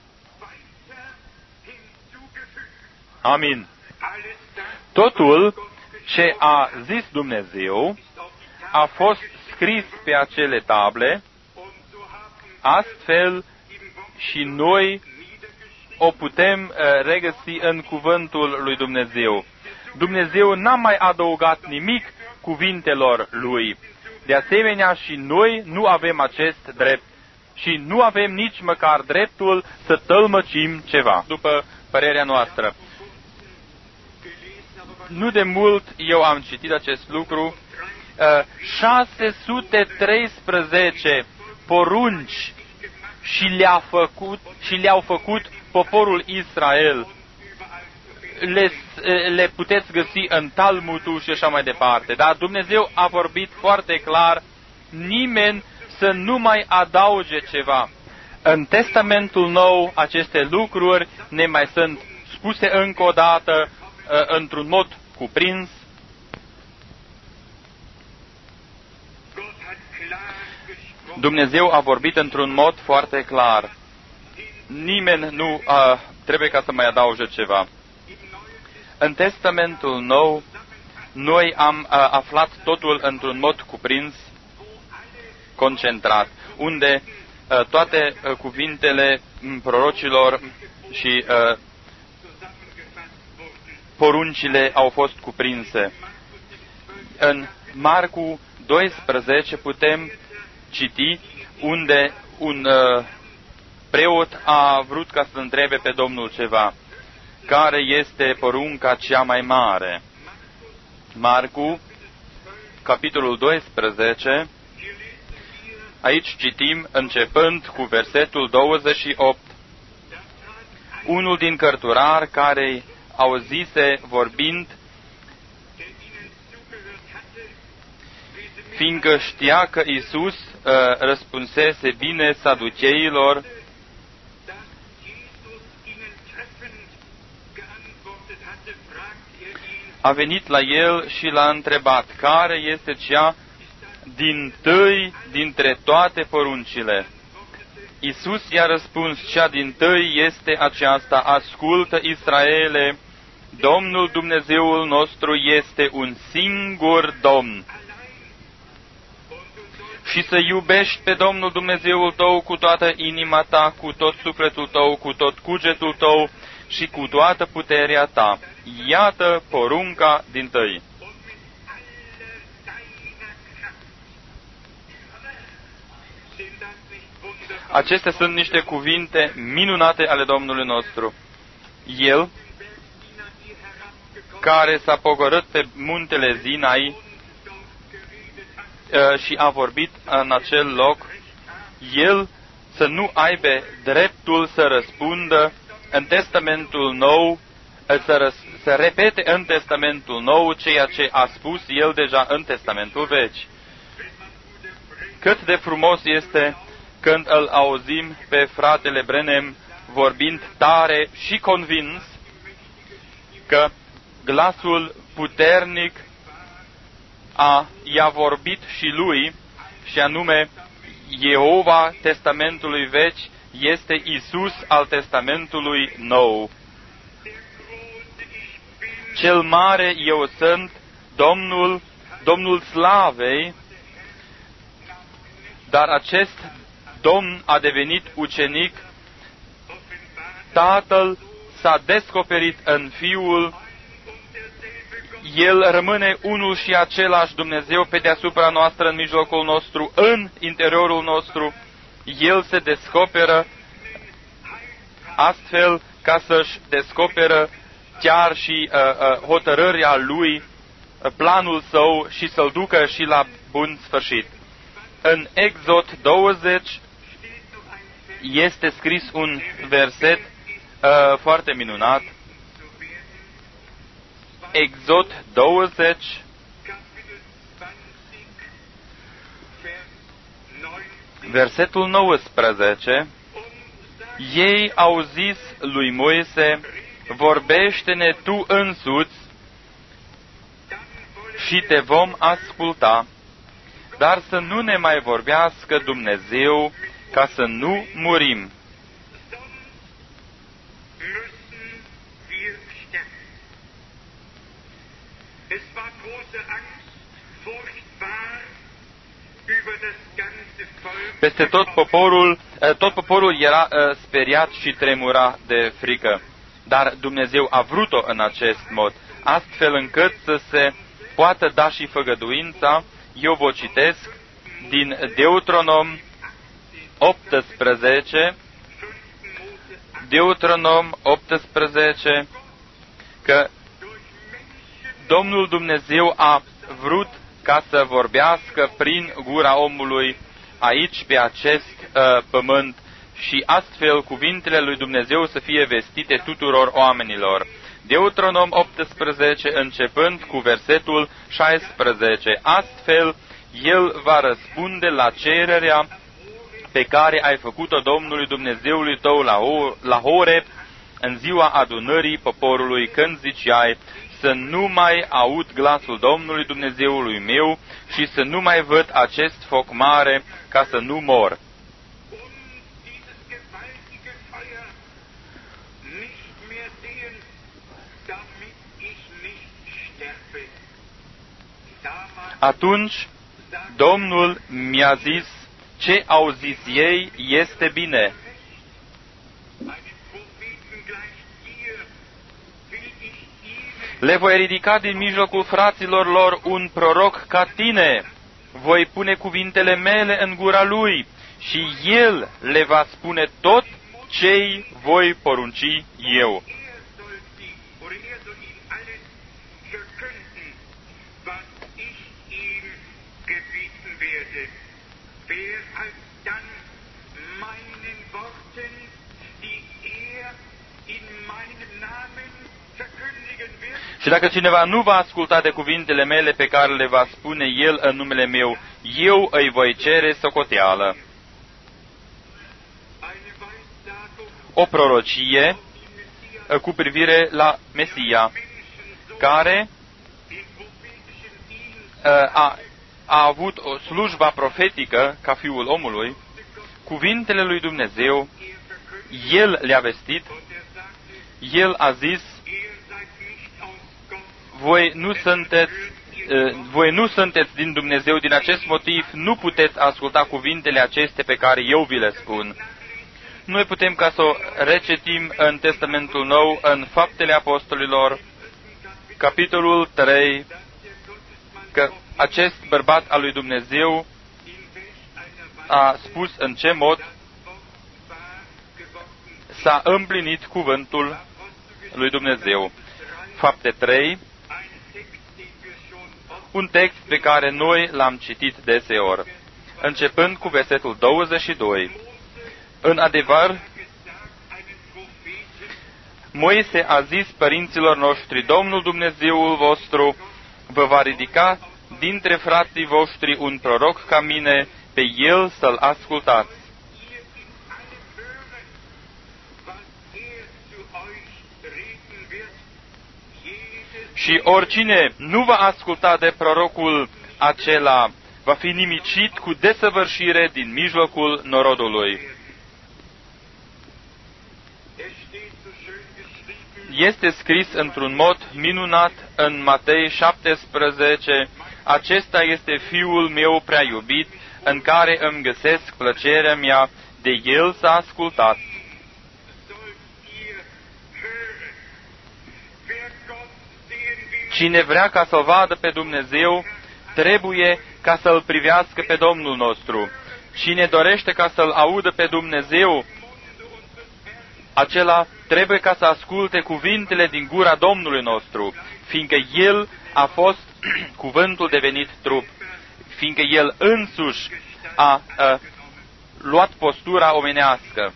Amin. Totul ce a zis Dumnezeu a fost scris pe acele table, astfel și noi o putem regăsi în cuvântul lui Dumnezeu. Dumnezeu n-a mai adăugat nimic cuvintelor Lui. De asemenea, și noi nu avem acest drept și nu avem nici măcar dreptul să tălmăcim ceva, după părerea noastră. Nu de mult eu am citit acest lucru, șase sute treisprezece porunci și le-a făcut și le-au făcut poporul Israel. Le, le puteți găsi în Talmudul și așa mai departe. Dar Dumnezeu a vorbit foarte clar, nimeni să nu mai adauge ceva. În Testamentul Nou, aceste lucruri ne mai sunt spuse încă o dată, într-un mod cuprins. Dumnezeu a vorbit într-un mod foarte clar. Nimeni nu uh, trebuie ca să mai adauge ceva. În Testamentul Nou, noi am uh, aflat totul într-un mod cuprins, concentrat, unde toate cuvintele prorocilor și poruncile au fost cuprinse. În Marcu doisprezece putem citi unde un preot a vrut ca să întrebe pe Domnul ceva. Care este porunca cea mai mare? Marcu, capitolul doisprezece, aici citim începând cu versetul douăzeci și opt. Unul din cărturari care auzise vorbind, fiindcă știa că Iisus uh, răspunsese bine saducheilor, a venit la el și l-a întrebat, care este cea dintâi dintre toate poruncile? Iisus i-a răspuns, cea dintâi este aceasta, ascultă, Israele, Domnul Dumnezeul nostru este un singur Domn. Și să iubești pe Domnul Dumnezeul tău cu toată inima ta, cu tot sufletul tău, cu tot cugetul tău și cu toată puterea ta. Iată porunca dintâi. Acestea sunt niște cuvinte minunate ale Domnului nostru. El, care s-a pogorât pe muntele Sinai și a vorbit în acel loc, El să nu aibă dreptul să răspundă în Testamentul Nou, să, răs- să repete în Testamentul Nou ceea ce a spus El deja în Testamentul Vechi. Cât de frumos este când îl auzim pe fratele Branham vorbind tare și convins că glasul puternic a, i-a vorbit și lui, și anume Jehova Testamentului Vechi este Isus al Testamentului Nou. Cel mare eu sunt, Domnul, Domnul Slavei, dar acest Domn a devenit ucenic, Tatăl s-a descoperit în Fiul, El rămâne unul și același Dumnezeu pe deasupra noastră, în mijlocul nostru, în interiorul nostru. El se descoperă astfel ca să-și descoperă chiar și uh, uh, hotărârea Lui, uh, planul Său și să-L ducă și la bun sfârșit. În Exod douăzeci este scris un verset uh, foarte minunat. Exod douăzeci, versetul nouăsprezece, ei au zis lui Moise, vorbește-ne tu însuți și te vom asculta, dar să nu ne mai vorbească Dumnezeu ca să nu murim. Peste tot poporul, tot poporul era speriat și tremura de frică. Dar Dumnezeu a vrut-o în acest mod, astfel încât să se poată da și făgăduința. Eu vă citesc din Deuteronom optsprezece, Deuteronom optsprezece, că Domnul Dumnezeu a vrut ca să vorbească prin gura omului aici, pe acest uh, pământ, și astfel cuvintele lui Dumnezeu să fie vestite tuturor oamenilor. Deuteronom optsprezece, începând cu versetul șaisprezece. Astfel, El va răspunde la cererea pe care ai făcut-o Domnului Dumnezeului tău la, o, la Horeb, în ziua adunării poporului, când ziceai, să nu mai aud glasul Domnului Dumnezeului meu și să nu mai văd acest foc mare, ca să nu mor. Atunci Domnul mi-a zis, ce au zis ei este bine. Le voi ridica din mijlocul fraților lor un proroc ca tine. Voi pune cuvintele mele în gura lui și el le va spune tot ce-i voi porunci eu. Și dacă cineva nu va asculta de cuvintele mele pe care le va spune el în numele meu, eu îi voi cere socoteală. O prorocie cu privire la Mesia, care a, a avut o slujba profetică ca Fiul omului, cuvintele lui Dumnezeu, el le-a vestit, el a zis, voi nu sunteți, voi nu sunteți din Dumnezeu, din acest motiv nu puteți asculta cuvintele acestea pe care eu vi le spun. Noi putem ca să o recitim în Testamentul Nou, în Faptele Apostolilor, capitolul trei, că acest bărbat al lui Dumnezeu a spus în ce mod s-a împlinit cuvântul lui Dumnezeu. Fapte trei, un text pe care noi l-am citit deseori, începând cu versetul douăzeci și doi. În adevăr, Moise a zis părinților noștri, Domnul Dumnezeul vostru vă va ridica dintre frații voștri un proroc ca mine, pe el să-l ascultați. Și oricine nu va asculta de prorocul acela, va fi nimicit cu desăvârșire din mijlocul norodului. Este scris într-un mod minunat în Matei șaptesprezece, acesta este Fiul meu prea iubit, în care îmi găsesc plăcerea mea, de el să ascultați. Cine vrea ca să-L vadă pe Dumnezeu, trebuie ca să-L privească pe Domnul nostru. Cine dorește ca să-L audă pe Dumnezeu, acela trebuie ca să asculte cuvintele din gura Domnului nostru, fiindcă El a fost cuvântul devenit trup, fiindcă El însuși a, a luat postura omenească.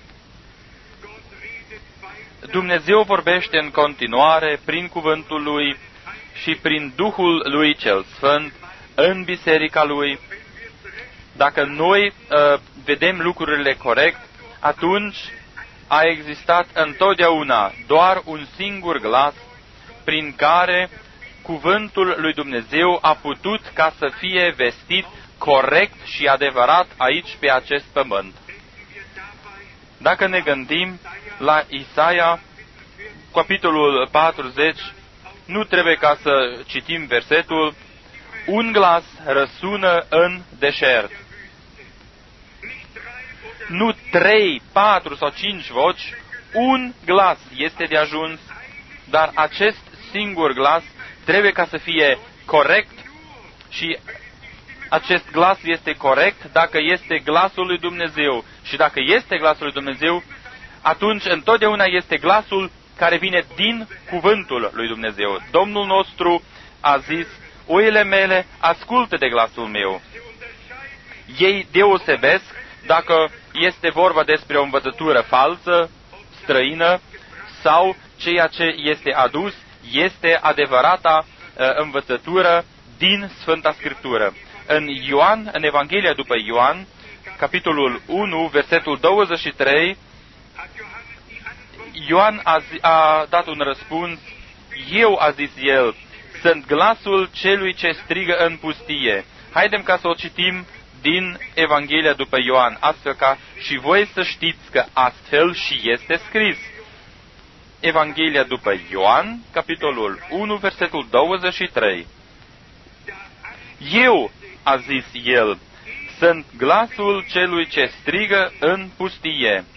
Dumnezeu vorbește în continuare prin cuvântul Lui și prin Duhul Lui cel Sfânt în biserica Lui. Dacă noi uh, vedem lucrurile corect, atunci a existat întotdeauna doar un singur glas prin care cuvântul lui Dumnezeu a putut ca să fie vestit corect și adevărat aici pe acest pământ. Dacă ne gândim la Isaia, capitolul patruzeci, nu trebuie ca să citim versetul, un glas răsună în deșert. Nu trei, patru sau cinci voci, un glas este de ajuns, dar acest singur glas trebuie ca să fie corect și acest glas este corect dacă este glasul lui Dumnezeu. Și dacă este glasul lui Dumnezeu, atunci întotdeauna este glasul care vine din cuvântul lui Dumnezeu. Domnul nostru a zis, oile mele ascultă de glasul meu. Ei deosebesc dacă este vorba despre o învățătură falsă, străină, sau ceea ce este adus este adevărata uh, învățătură din Sfânta Scriptură. În Ioan, în Evanghelia după Ioan, capitolul unu, versetul douăzeci și trei, Ioan a, zi, a dat un răspuns, eu, a zis el, sunt glasul celui ce strigă în pustie. Haidem ca să o citim din Evanghelia după Ioan, astfel ca și voi să știți că astfel și este scris. Evanghelia după Ioan, capitolul unu, versetul douăzeci și trei. Eu, a zis el, sunt glasul celui ce strigă în pustie.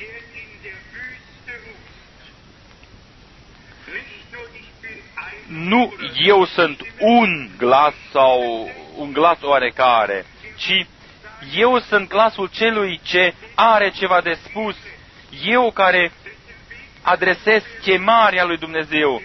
Nu eu sunt un glas sau un glas oarecare, ci eu sunt glasul celui ce are ceva de spus. Eu care adresez chemarea lui Dumnezeu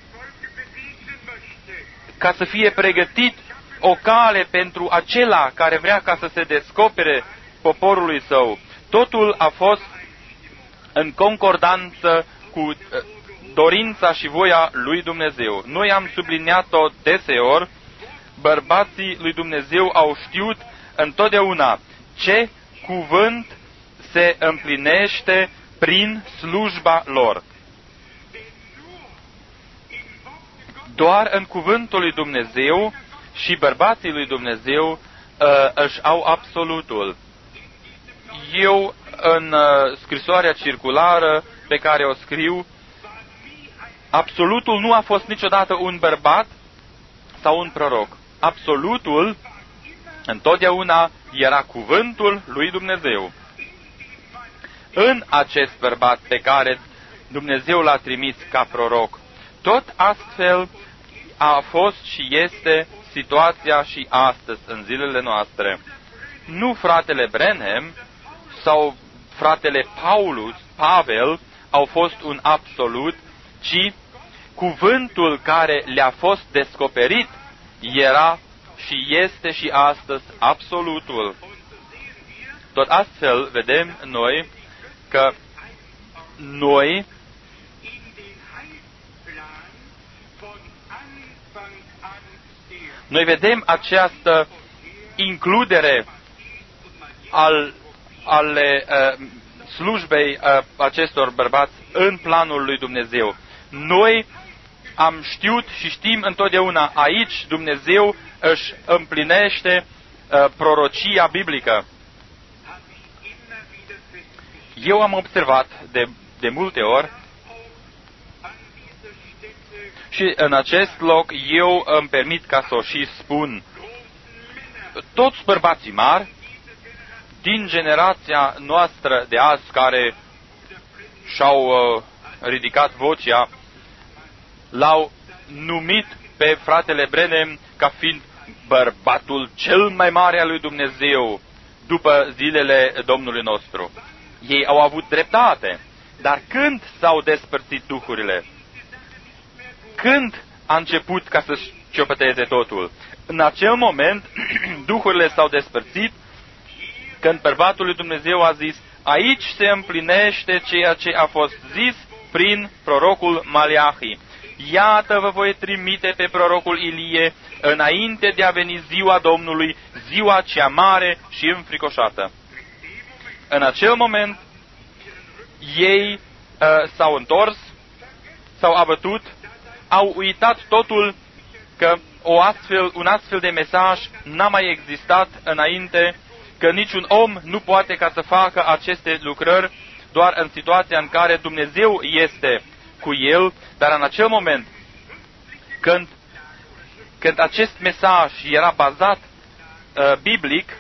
ca să fie pregătit o cale pentru acela care vrea ca să se descopere poporului său. Totul a fost în concordanță cu dorința și voia lui Dumnezeu. Noi am subliniat-o deseori, bărbații lui Dumnezeu au știut întotdeauna ce cuvânt se împlinește prin slujba lor. Doar în cuvântul lui Dumnezeu și bărbații lui Dumnezeu uh, își au absolutul. Eu, în uh, scrisoarea circulară pe care o scriu, absolutul nu a fost niciodată un bărbat sau un proroc. Absolutul întotdeauna era cuvântul lui Dumnezeu. În acest bărbat pe care Dumnezeu l-a trimis ca proroc, tot astfel a fost și este situația și astăzi, în zilele noastre. Nu fratele Branham sau fratele Paulus, Pavel, au fost un absolut, ci cuvântul care le-a fost descoperit era și este și astăzi absolutul. Tot astfel vedem noi că noi Noi vedem această includere al, ale uh, slujbei uh, acestor bărbați în planul lui Dumnezeu. Noi am știut și știm întotdeauna, aici Dumnezeu își împlinește uh, prorocia biblică. Eu am observat de, de multe ori și în acest loc eu îmi permit ca să o și spun. Toți bărbații mari din generația noastră de azi care și-au uh, ridicat vocea, l-au numit pe fratele Branham ca fiind bărbatul cel mai mare al lui Dumnezeu după zilele Domnului nostru. Ei au avut dreptate, dar când s-au despărțit duhurile? Când a început ca să ciopăteze totul? În acel moment, duhurile s-au despărțit, când bărbatul lui Dumnezeu a zis, aici se împlinește ceea ce a fost zis prin prorocul Maleahi. Iată vă voi trimite pe prorocul Ilie înainte de a veni ziua Domnului, ziua cea mare și înfricoșată. În acel moment, ei uh, s-au întors, s-au abătut, au uitat totul că o astfel, un astfel de mesaj n-a mai existat înainte, că niciun om nu poate ca să facă aceste lucrări doar în situația în care Dumnezeu este cu el, dar în acel moment, când, când acest mesaj era bazat uh, biblic,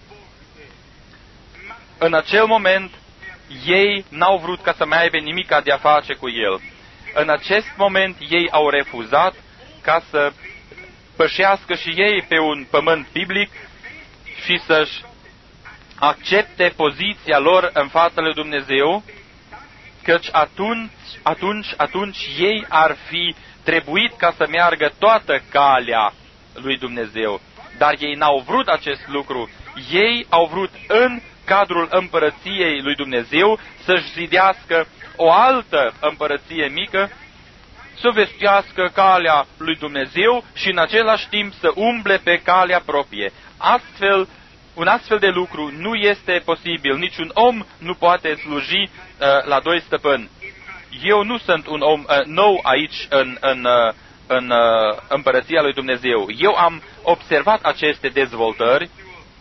în acel moment ei n-au vrut ca să mai aibă nimic de a face cu el. În acest moment ei au refuzat ca să pășească și ei pe un pământ biblic și să-și accepte poziția lor în fața lui Dumnezeu, căci atunci, atunci, atunci ei ar fi trebuit ca să meargă toată calea lui Dumnezeu. Dar ei n-au vrut acest lucru. Ei au vrut în cadrul împărăției lui Dumnezeu să-și zidească o altă împărăție mică, să vestească calea lui Dumnezeu și în același timp să umble pe calea proprie. Astfel, un astfel de lucru nu este posibil. Niciun om nu poate sluji uh, la doi stăpâni. Eu nu sunt un om uh, nou aici în, în, uh, în uh, împărăția lui Dumnezeu. Eu am observat aceste dezvoltări,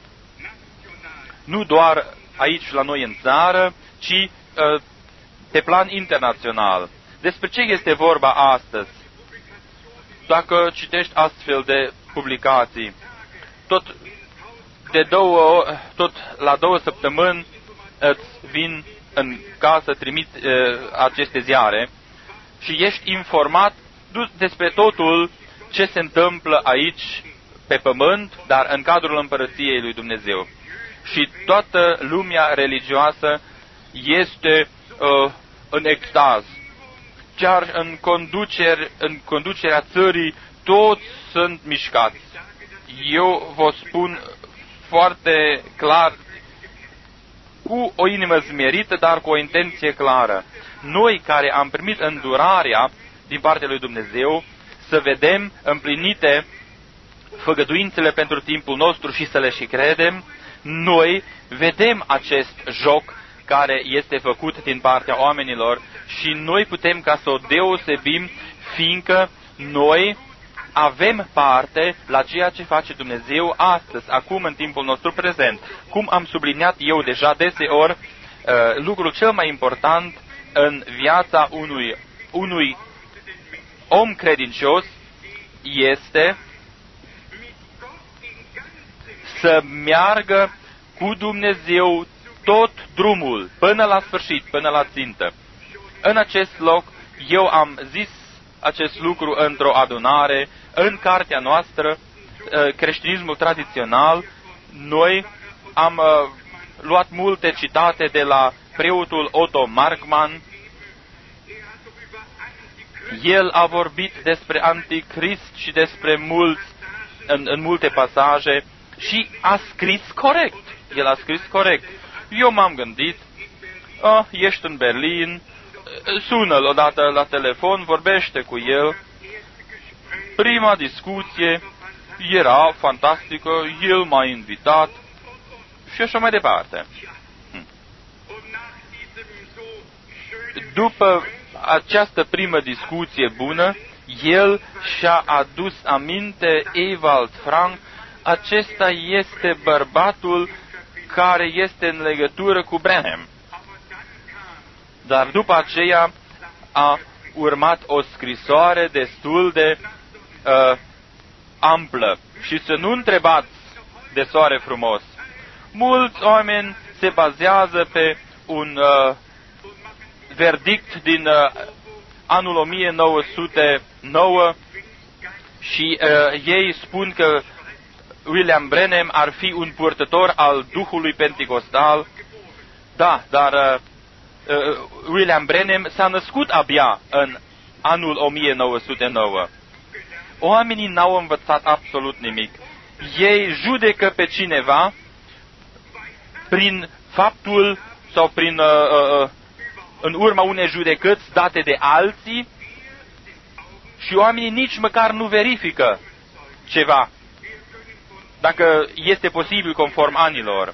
nu doar aici la noi în țară, ci uh, pe plan internațional. Despre ce este vorba astăzi? Dacă citești astfel de publicații, tot de două, tot la două săptămâni îți vin în casă, trimit uh, aceste ziare și ești informat despre totul ce se întâmplă aici pe pământ, dar în cadrul împărăției lui Dumnezeu. Și toată lumea religioasă este uh, în extaz. Chiar în, conduceri, în conducerea țării toți sunt mișcați. Eu vă spun foarte clar, cu o inimă smerită, dar cu o intenție clară. Noi care am primit îndurarea din partea lui Dumnezeu, să vedem împlinite făgăduințele pentru timpul nostru și să le și credem, noi vedem acest joc care este făcut din partea oamenilor și noi putem ca să o deosebim, fiindcă noi avem parte la ceea ce face Dumnezeu astăzi, acum în timpul nostru prezent. Cum am subliniat eu deja deseori, lucrul cel mai important în viața unui, unui om credincios este să meargă cu Dumnezeu tot drumul, până la sfârșit, până la țintă. În acest loc, eu am zis acest lucru într-o adunare, în cartea noastră, Creștinismul tradițional, noi am luat multe citate de la preotul Otto Markmann. El a vorbit despre Anticrist și despre mulți, în, în multe pasaje, și a scris corect. El a scris corect. Eu m-am gândit, ah, ești în Berlin, sună-l odată la telefon, vorbește cu el. Prima discuție era fantastică, el m-a invitat și așa mai departe. După această primă discuție bună, el și-a adus aminte Ewald Frank, acesta este bărbatul care este în legătură cu Branham. Dar după aceea a urmat o scrisoare destul de uh, amplă. Și să nu întrebați de soare frumos. Mulți oameni se bazează pe un uh, verdict din uh, anul o mie nouă sute nouă și uh, ei spun că William Branham ar fi un purtător al Duhului Pentecostal. Da, dar uh, uh, William Branham s-a născut abia în anul o mie nouă sute nouă. Oamenii n-au învățat absolut nimic. Ei judecă pe cineva prin faptul sau prin uh, uh, în urma unei judecăți date de alții și oamenii nici măcar nu verifică ceva, dacă este posibil conform anilor.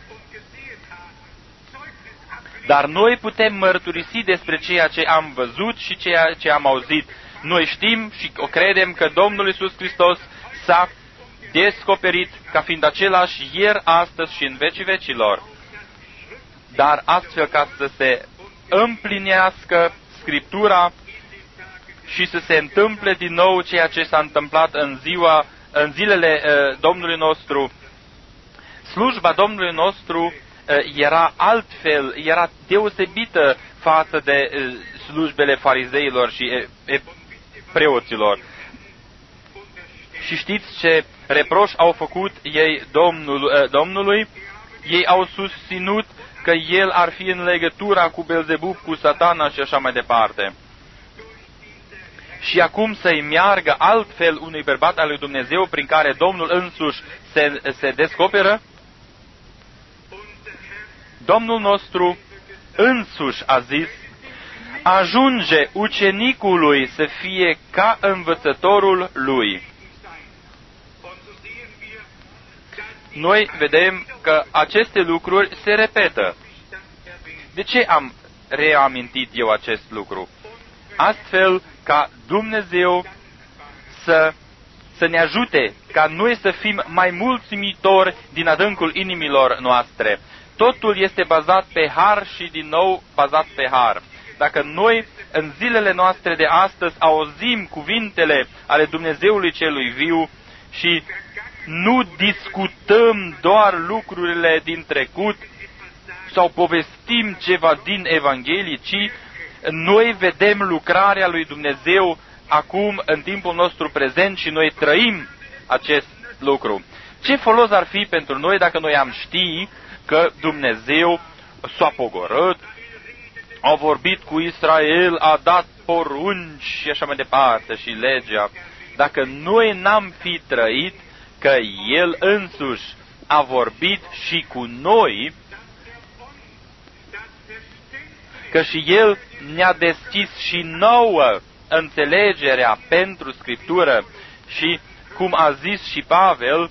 Dar noi putem mărturisi despre ceea ce am văzut și ceea ce am auzit. Noi știm și o credem că Domnul Iisus Hristos s-a descoperit ca fiind același ieri, astăzi și în vecii vecilor. Dar astfel ca să se împlinească Scriptura și să se întâmple din nou ceea ce s-a întâmplat în ziua, în zilele uh, Domnului nostru, slujba Domnului nostru uh, era altfel, era deosebită față de uh, slujbele farizeilor și uh, preoților. Și știți ce reproș au făcut ei Domnul, uh, Domnului? Ei au susținut că el ar fi în legătura cu Belzebub, cu Satana și așa mai departe. Și acum să-i meargă altfel unui bărbat al lui Dumnezeu prin care Domnul însuși se, se descoperă? Domnul nostru însuși a zis, ajunge ucenicului să fie ca învățătorul lui. Noi vedem că aceste lucruri se repetă. De ce am reamintit eu acest lucru? Astfel ca Dumnezeu să, să ne ajute ca noi să fim mai mulțumitori din adâncul inimilor noastre. Totul este bazat pe har și din nou bazat pe har. Dacă noi în zilele noastre de astăzi auzim cuvintele ale Dumnezeului celui viu și nu discutăm doar lucrurile din trecut sau povestim ceva din Evanghelie, ci noi vedem lucrarea lui Dumnezeu acum în timpul nostru prezent și noi trăim acest lucru. Ce folos ar fi pentru noi dacă noi am ști că Dumnezeu s-a pogorât, a vorbit cu Israel, a dat porunci și așa mai departe și legea, dacă noi n-am fi trăit că El însuși a vorbit și cu noi, că și El ne-a deschis și nouă înțelegerea pentru Scriptură și, cum a zis și Pavel,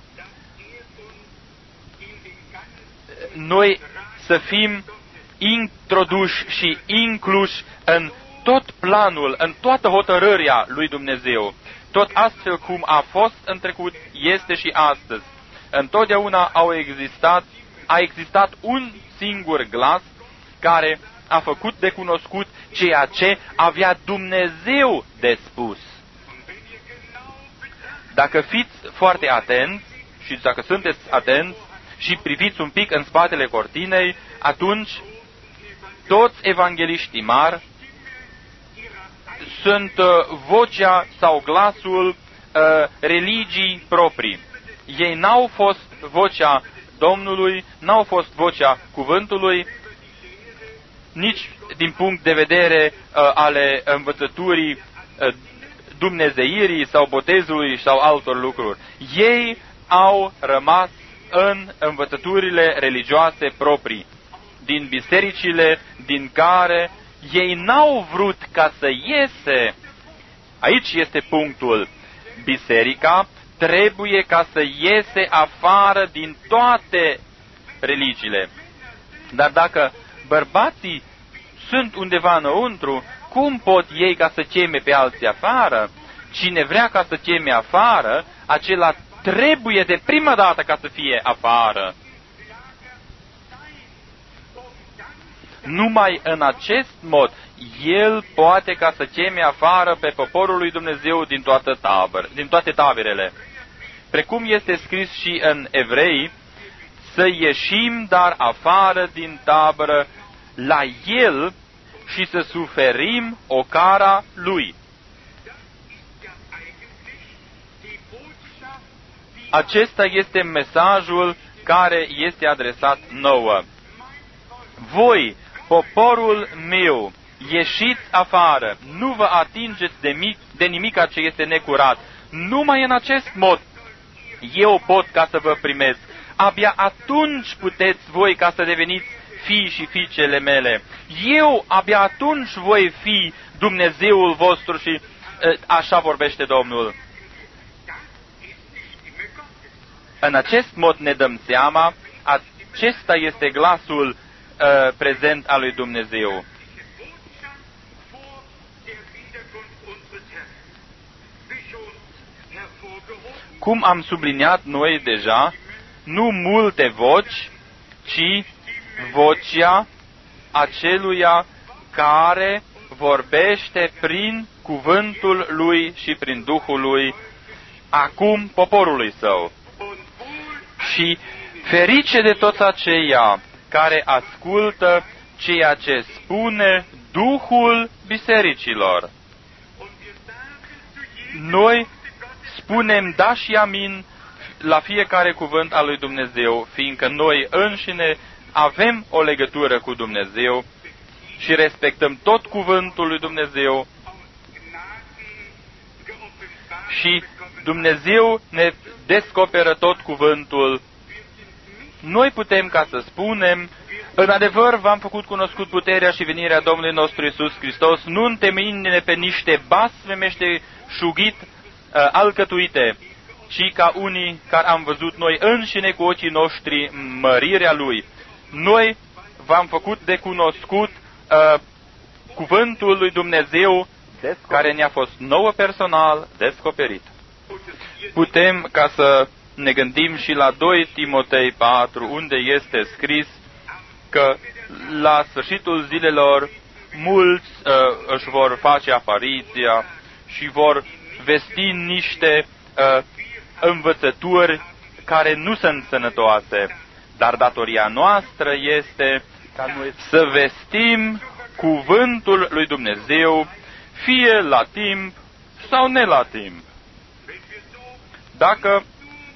noi să fim introduși și incluși în tot planul, în toată hotărârea lui Dumnezeu, tot astfel cum a fost în trecut, este și astăzi. Întotdeauna au existat, a existat un singur glas care a făcut de cunoscut ceea ce avea Dumnezeu de spus. Dacă fiți foarte atenți și dacă sunteți atenți și priviți un pic în spatele cortinei, atunci toți evangeliștii mari sunt uh, vocea sau glasul uh, religii proprii. Ei n-au fost vocea Domnului, n-au fost vocea cuvântului, nici din punct de vedere uh, ale învățăturii uh, dumnezeirii sau botezului sau altor lucruri. Ei au rămas în învățăturile religioase proprii, din bisericile din care ei n-au vrut ca să iese. Aici este punctul. Biserica trebuie ca să iese afară din toate religiile. Dar dacă bărbații sunt undeva înăuntru, cum pot ei ca să cheme pe alții afară? Cine vrea ca să cheme afară, acela trebuie de prima dată ca să fie afară. Numai în acest mod, El poate ca să cheme afară pe poporul lui Dumnezeu din, toată tabăr, din toate taberele. Precum este scris și în Evrei, să ieșim dar afară din tabără la El și să suferim ocara Lui. Acesta este mesajul care este adresat nouă. Voi, poporul meu, ieșiți afară, nu vă atingeți de, mic, de nimic ce este necurat. Numai în acest mod eu pot ca să vă primesc. Abia atunci puteți voi ca să deveniți fii și fiicele mele. Eu abia atunci voi fi Dumnezeul vostru și așa vorbește Domnul. În acest mod ne dăm seama, acesta este glasul uh, prezent al lui Dumnezeu. Cum am subliniat noi deja, nu multe voci, ci vocea aceluia care vorbește prin cuvântul lui și prin Duhul lui, acum poporului său. Și ferice de toți aceia care ascultă ceea ce spune Duhul bisericilor. Noi spunem da și amin la fiecare cuvânt al lui Dumnezeu, fiindcă noi înșine avem o legătură cu Dumnezeu și respectăm tot cuvântul lui Dumnezeu și Dumnezeu ne descoperă tot cuvântul. Noi putem ca să spunem, în adevăr v-am făcut cunoscut puterea și venirea Domnului nostru Iisus Hristos, nu întemeind-ne pe niște basme meșteșugit uh, alcătuite, ci ca unii care am văzut noi înșine cu ochii noștri mărirea Lui. Noi v-am făcut de cunoscut uh, cuvântul lui Dumnezeu care ne-a fost nouă personal descoperit. Putem ca să ne gândim și la doi Timotei patru, unde este scris că la sfârșitul zilelor mulți uh, își vor face apariția și vor vesti niște uh, învățături care nu sunt sănătoase, dar datoria noastră este să vestim cuvântul lui Dumnezeu, fie la timp sau ne la timp. Dacă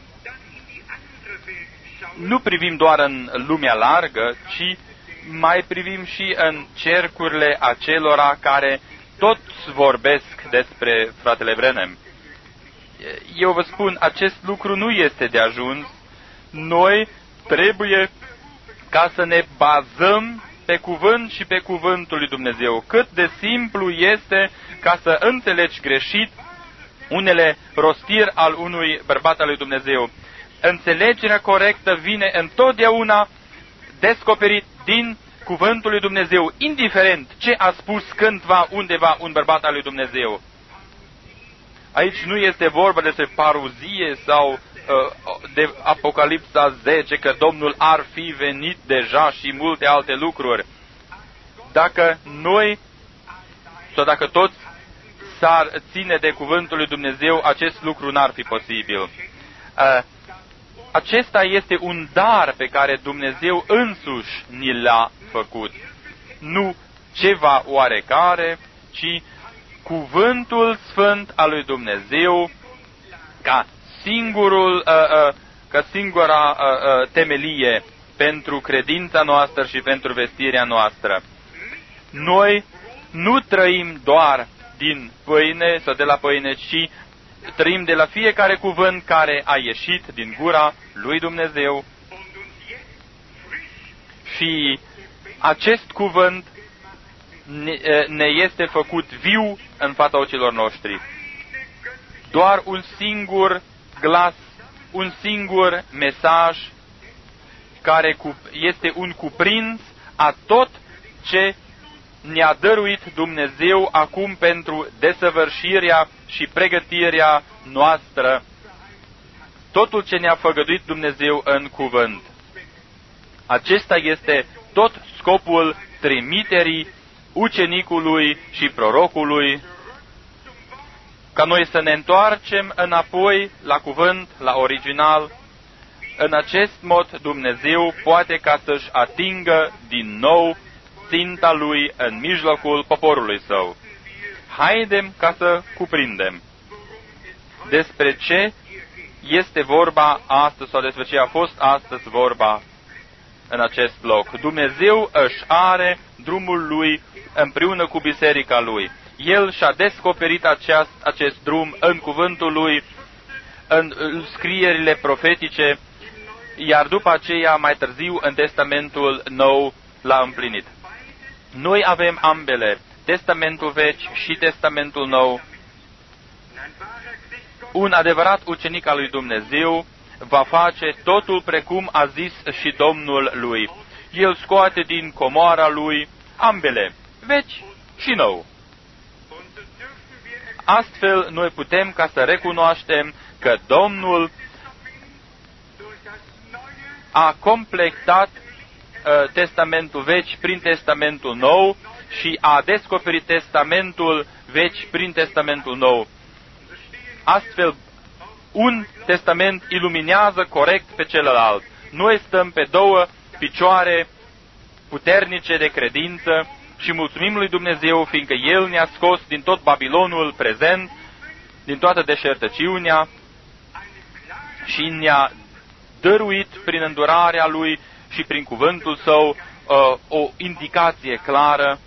nu privim doar în lumea largă, ci mai privim și în cercurile acelora care toți vorbesc despre fratele Branham. Eu vă spun, acest lucru nu este de ajuns. Noi trebuie ca să ne bazăm pe cuvânt și pe cuvântul lui Dumnezeu. Cât de simplu este ca să înțelegi greșit unele rostiri al unui bărbat al lui Dumnezeu. Înțelegerea corectă vine întotdeauna descoperit din cuvântul lui Dumnezeu, indiferent ce a spus cândva undeva un bărbat al lui Dumnezeu. Aici nu este vorba despre paruzie sau uh, de Apocalipsa zece, că Domnul ar fi venit deja și multe alte lucruri. Dacă noi, sau dacă toți s-ar ține de cuvântul lui Dumnezeu, acest lucru n-ar fi posibil. Uh, acesta este un dar pe care Dumnezeu însuși ni l-a făcut. Nu ceva oarecare, ci cuvântul sfânt al lui Dumnezeu ca singurul, uh, uh, ca singura uh, uh, temelie pentru credința noastră și pentru vestirea noastră. Noi nu trăim doar din pâine sau de la pâine, ci trăim de la fiecare cuvânt care a ieșit din gura lui Dumnezeu. Și acest cuvânt ne este făcut viu în fața ochilor noștri. Doar un singur glas, un singur mesaj care este un cuprins a tot ce ne-a dăruit Dumnezeu acum pentru desăvârșirea și pregătirea noastră. Totul ce ne-a făgăduit Dumnezeu în cuvânt. Acesta este tot scopul trimiterii ucenicului și prorocului, ca noi să ne întoarcem înapoi la cuvânt, la original. În acest mod Dumnezeu poate ca să-și atingă din nou ținta lui în mijlocul poporului său. Haidem ca să cuprindem despre ce este vorba astăzi sau despre ce a fost astăzi vorba în acest loc. Dumnezeu își are drumul lui împreună cu biserica lui. El și-a descoperit aceast, acest drum în cuvântul lui, în scrierile profetice, iar după aceea, mai târziu, în Testamentul Nou l-a împlinit. Noi avem ambele, Testamentul Vechi și Testamentul Nou. Un adevărat ucenic al lui Dumnezeu va face totul precum a zis și Domnul lui. El scoate din comoara lui ambele, vechi și nou. Astfel, noi putem ca să recunoaștem că Domnul a completat uh, Testamentul Vechi prin Testamentul Nou și a descoperit Testamentul Vechi prin Testamentul Nou. Astfel, un testament iluminează corect pe celălalt. Noi stăm pe două picioare puternice de credință și mulțumim lui Dumnezeu, fiindcă El ne-a scos din tot Babilonul prezent, din toată deșertăciunea și ne-a dăruit prin îndurarea Lui și prin cuvântul Său uh, o indicație clară.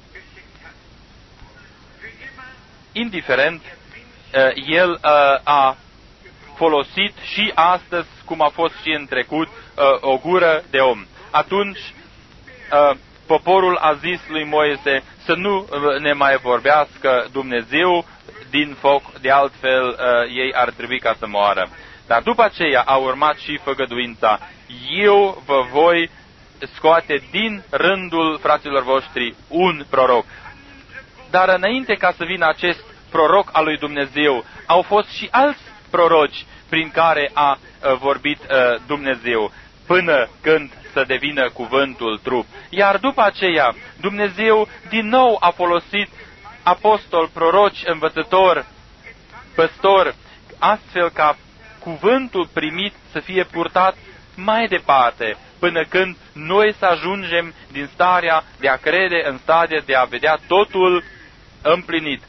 Indiferent, uh, El uh, a folosit și astăzi, cum a fost și în trecut, uh, o gură de om. Atunci, uh, poporul a zis lui Moise să nu ne mai vorbească Dumnezeu din foc, de altfel uh, ei ar trebui ca să moară. Dar după aceea a urmat și făgăduința: eu vă voi scoate din rândul fraților voștri un proroc. Dar înainte ca să vină acest proroc al lui Dumnezeu, au fost și alți proroci prin care a uh, vorbit uh, Dumnezeu, până când să devină cuvântul trup. Iar după aceea, Dumnezeu din nou a folosit apostol, proroci, învățător, păstor, astfel ca cuvântul primit să fie purtat mai departe, până când noi să ajungem din starea de a crede în starea de a vedea totul împlinit.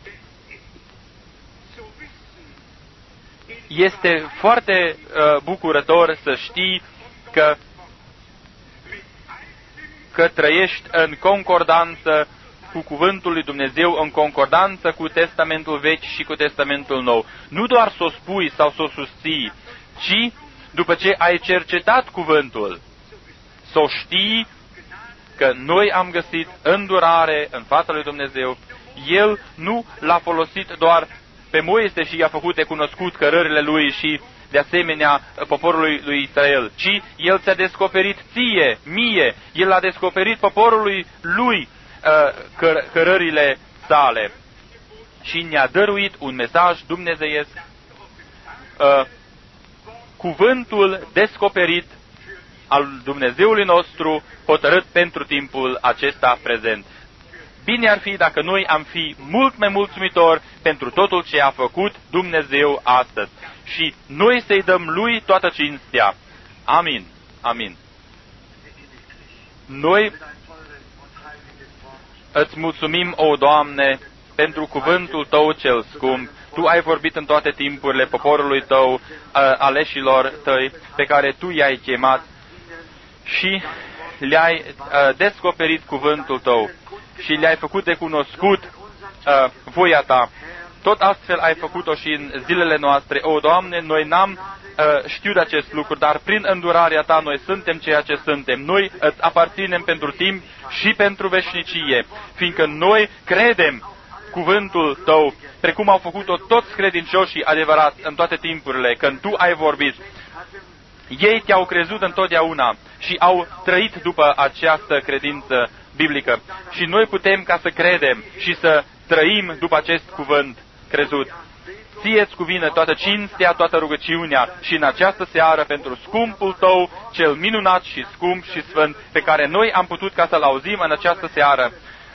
Este foarte uh, bucurător să știi că, că trăiești în concordanță cu cuvântul lui Dumnezeu, în concordanță cu Testamentul Vechi și cu Testamentul Nou. Nu doar să o spui sau să o susții, ci după ce ai cercetat cuvântul, să o știi că noi am găsit îndurare în fața lui Dumnezeu. El nu l-a folosit doar pe Moise și i-a făcut de cunoscut cărările lui și de asemenea poporului lui Israel, ci El ți-a descoperit ție, mie, El a descoperit poporului lui uh, cărările sale și ne-a dăruit un mesaj dumnezeiesc, uh, cuvântul descoperit al Dumnezeului nostru, hotărât pentru timpul acesta prezent. Bine ar fi dacă noi am fi mult mai mulțumitori pentru totul ce a făcut Dumnezeu astăzi și noi să-i dăm Lui toată cinstea. Amin. Amin. Noi îți mulțumim, o Doamne, pentru cuvântul Tău cel scump. Tu ai vorbit în toate timpurile poporului Tău, aleșilor Tăi, pe care Tu i-ai chemat și le-ai descoperit cuvântul Tău și le-ai făcut de cunoscut uh, voia Ta. Tot astfel ai făcut-o și în zilele noastre. O, Doamne, noi n-am uh, știut acest lucru, dar prin îndurarea Ta noi suntem ceea ce suntem. Noi îți aparținem pentru timp și pentru veșnicie, fiindcă noi credem cuvântul Tău, precum au făcut-o toți credincioșii adevărați în toate timpurile, când Tu ai vorbit. Ei Te-au crezut întotdeauna și au trăit după această credință biblică. Și noi putem ca să credem și să trăim după acest cuvânt crezut. Ție-ți cuvine toată cinstea, toată rugăciunea și în această seară pentru scumpul Tău, cel minunat și scump și sfânt, pe care noi am putut ca să-L auzim în această seară.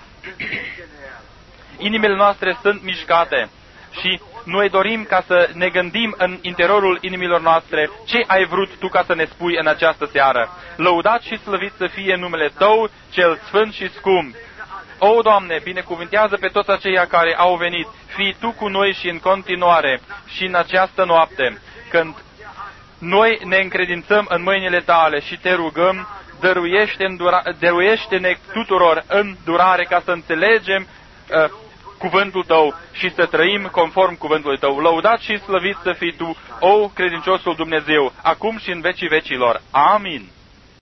Inimile noastre sunt mișcate și noi dorim ca să ne gândim în interiorul inimilor noastre ce ai vrut Tu ca să ne spui în această seară. Lăudat și slăvit să fie numele Tău, cel sfânt și scump. O, Doamne, binecuvântează pe toți aceia care au venit. Fii Tu cu noi și în continuare și în această noapte, când noi ne încredințăm în mâinile Tale și Te rugăm, dăruiește-ne, dăruiește-ne tuturor îndurare ca să înțelegem uh, cuvântul Tău și să trăim conform cuvântului Tău. Lăudat și slăvit să fii Tu, o credinciosul Dumnezeu, acum și în vecii vecilor. Amin.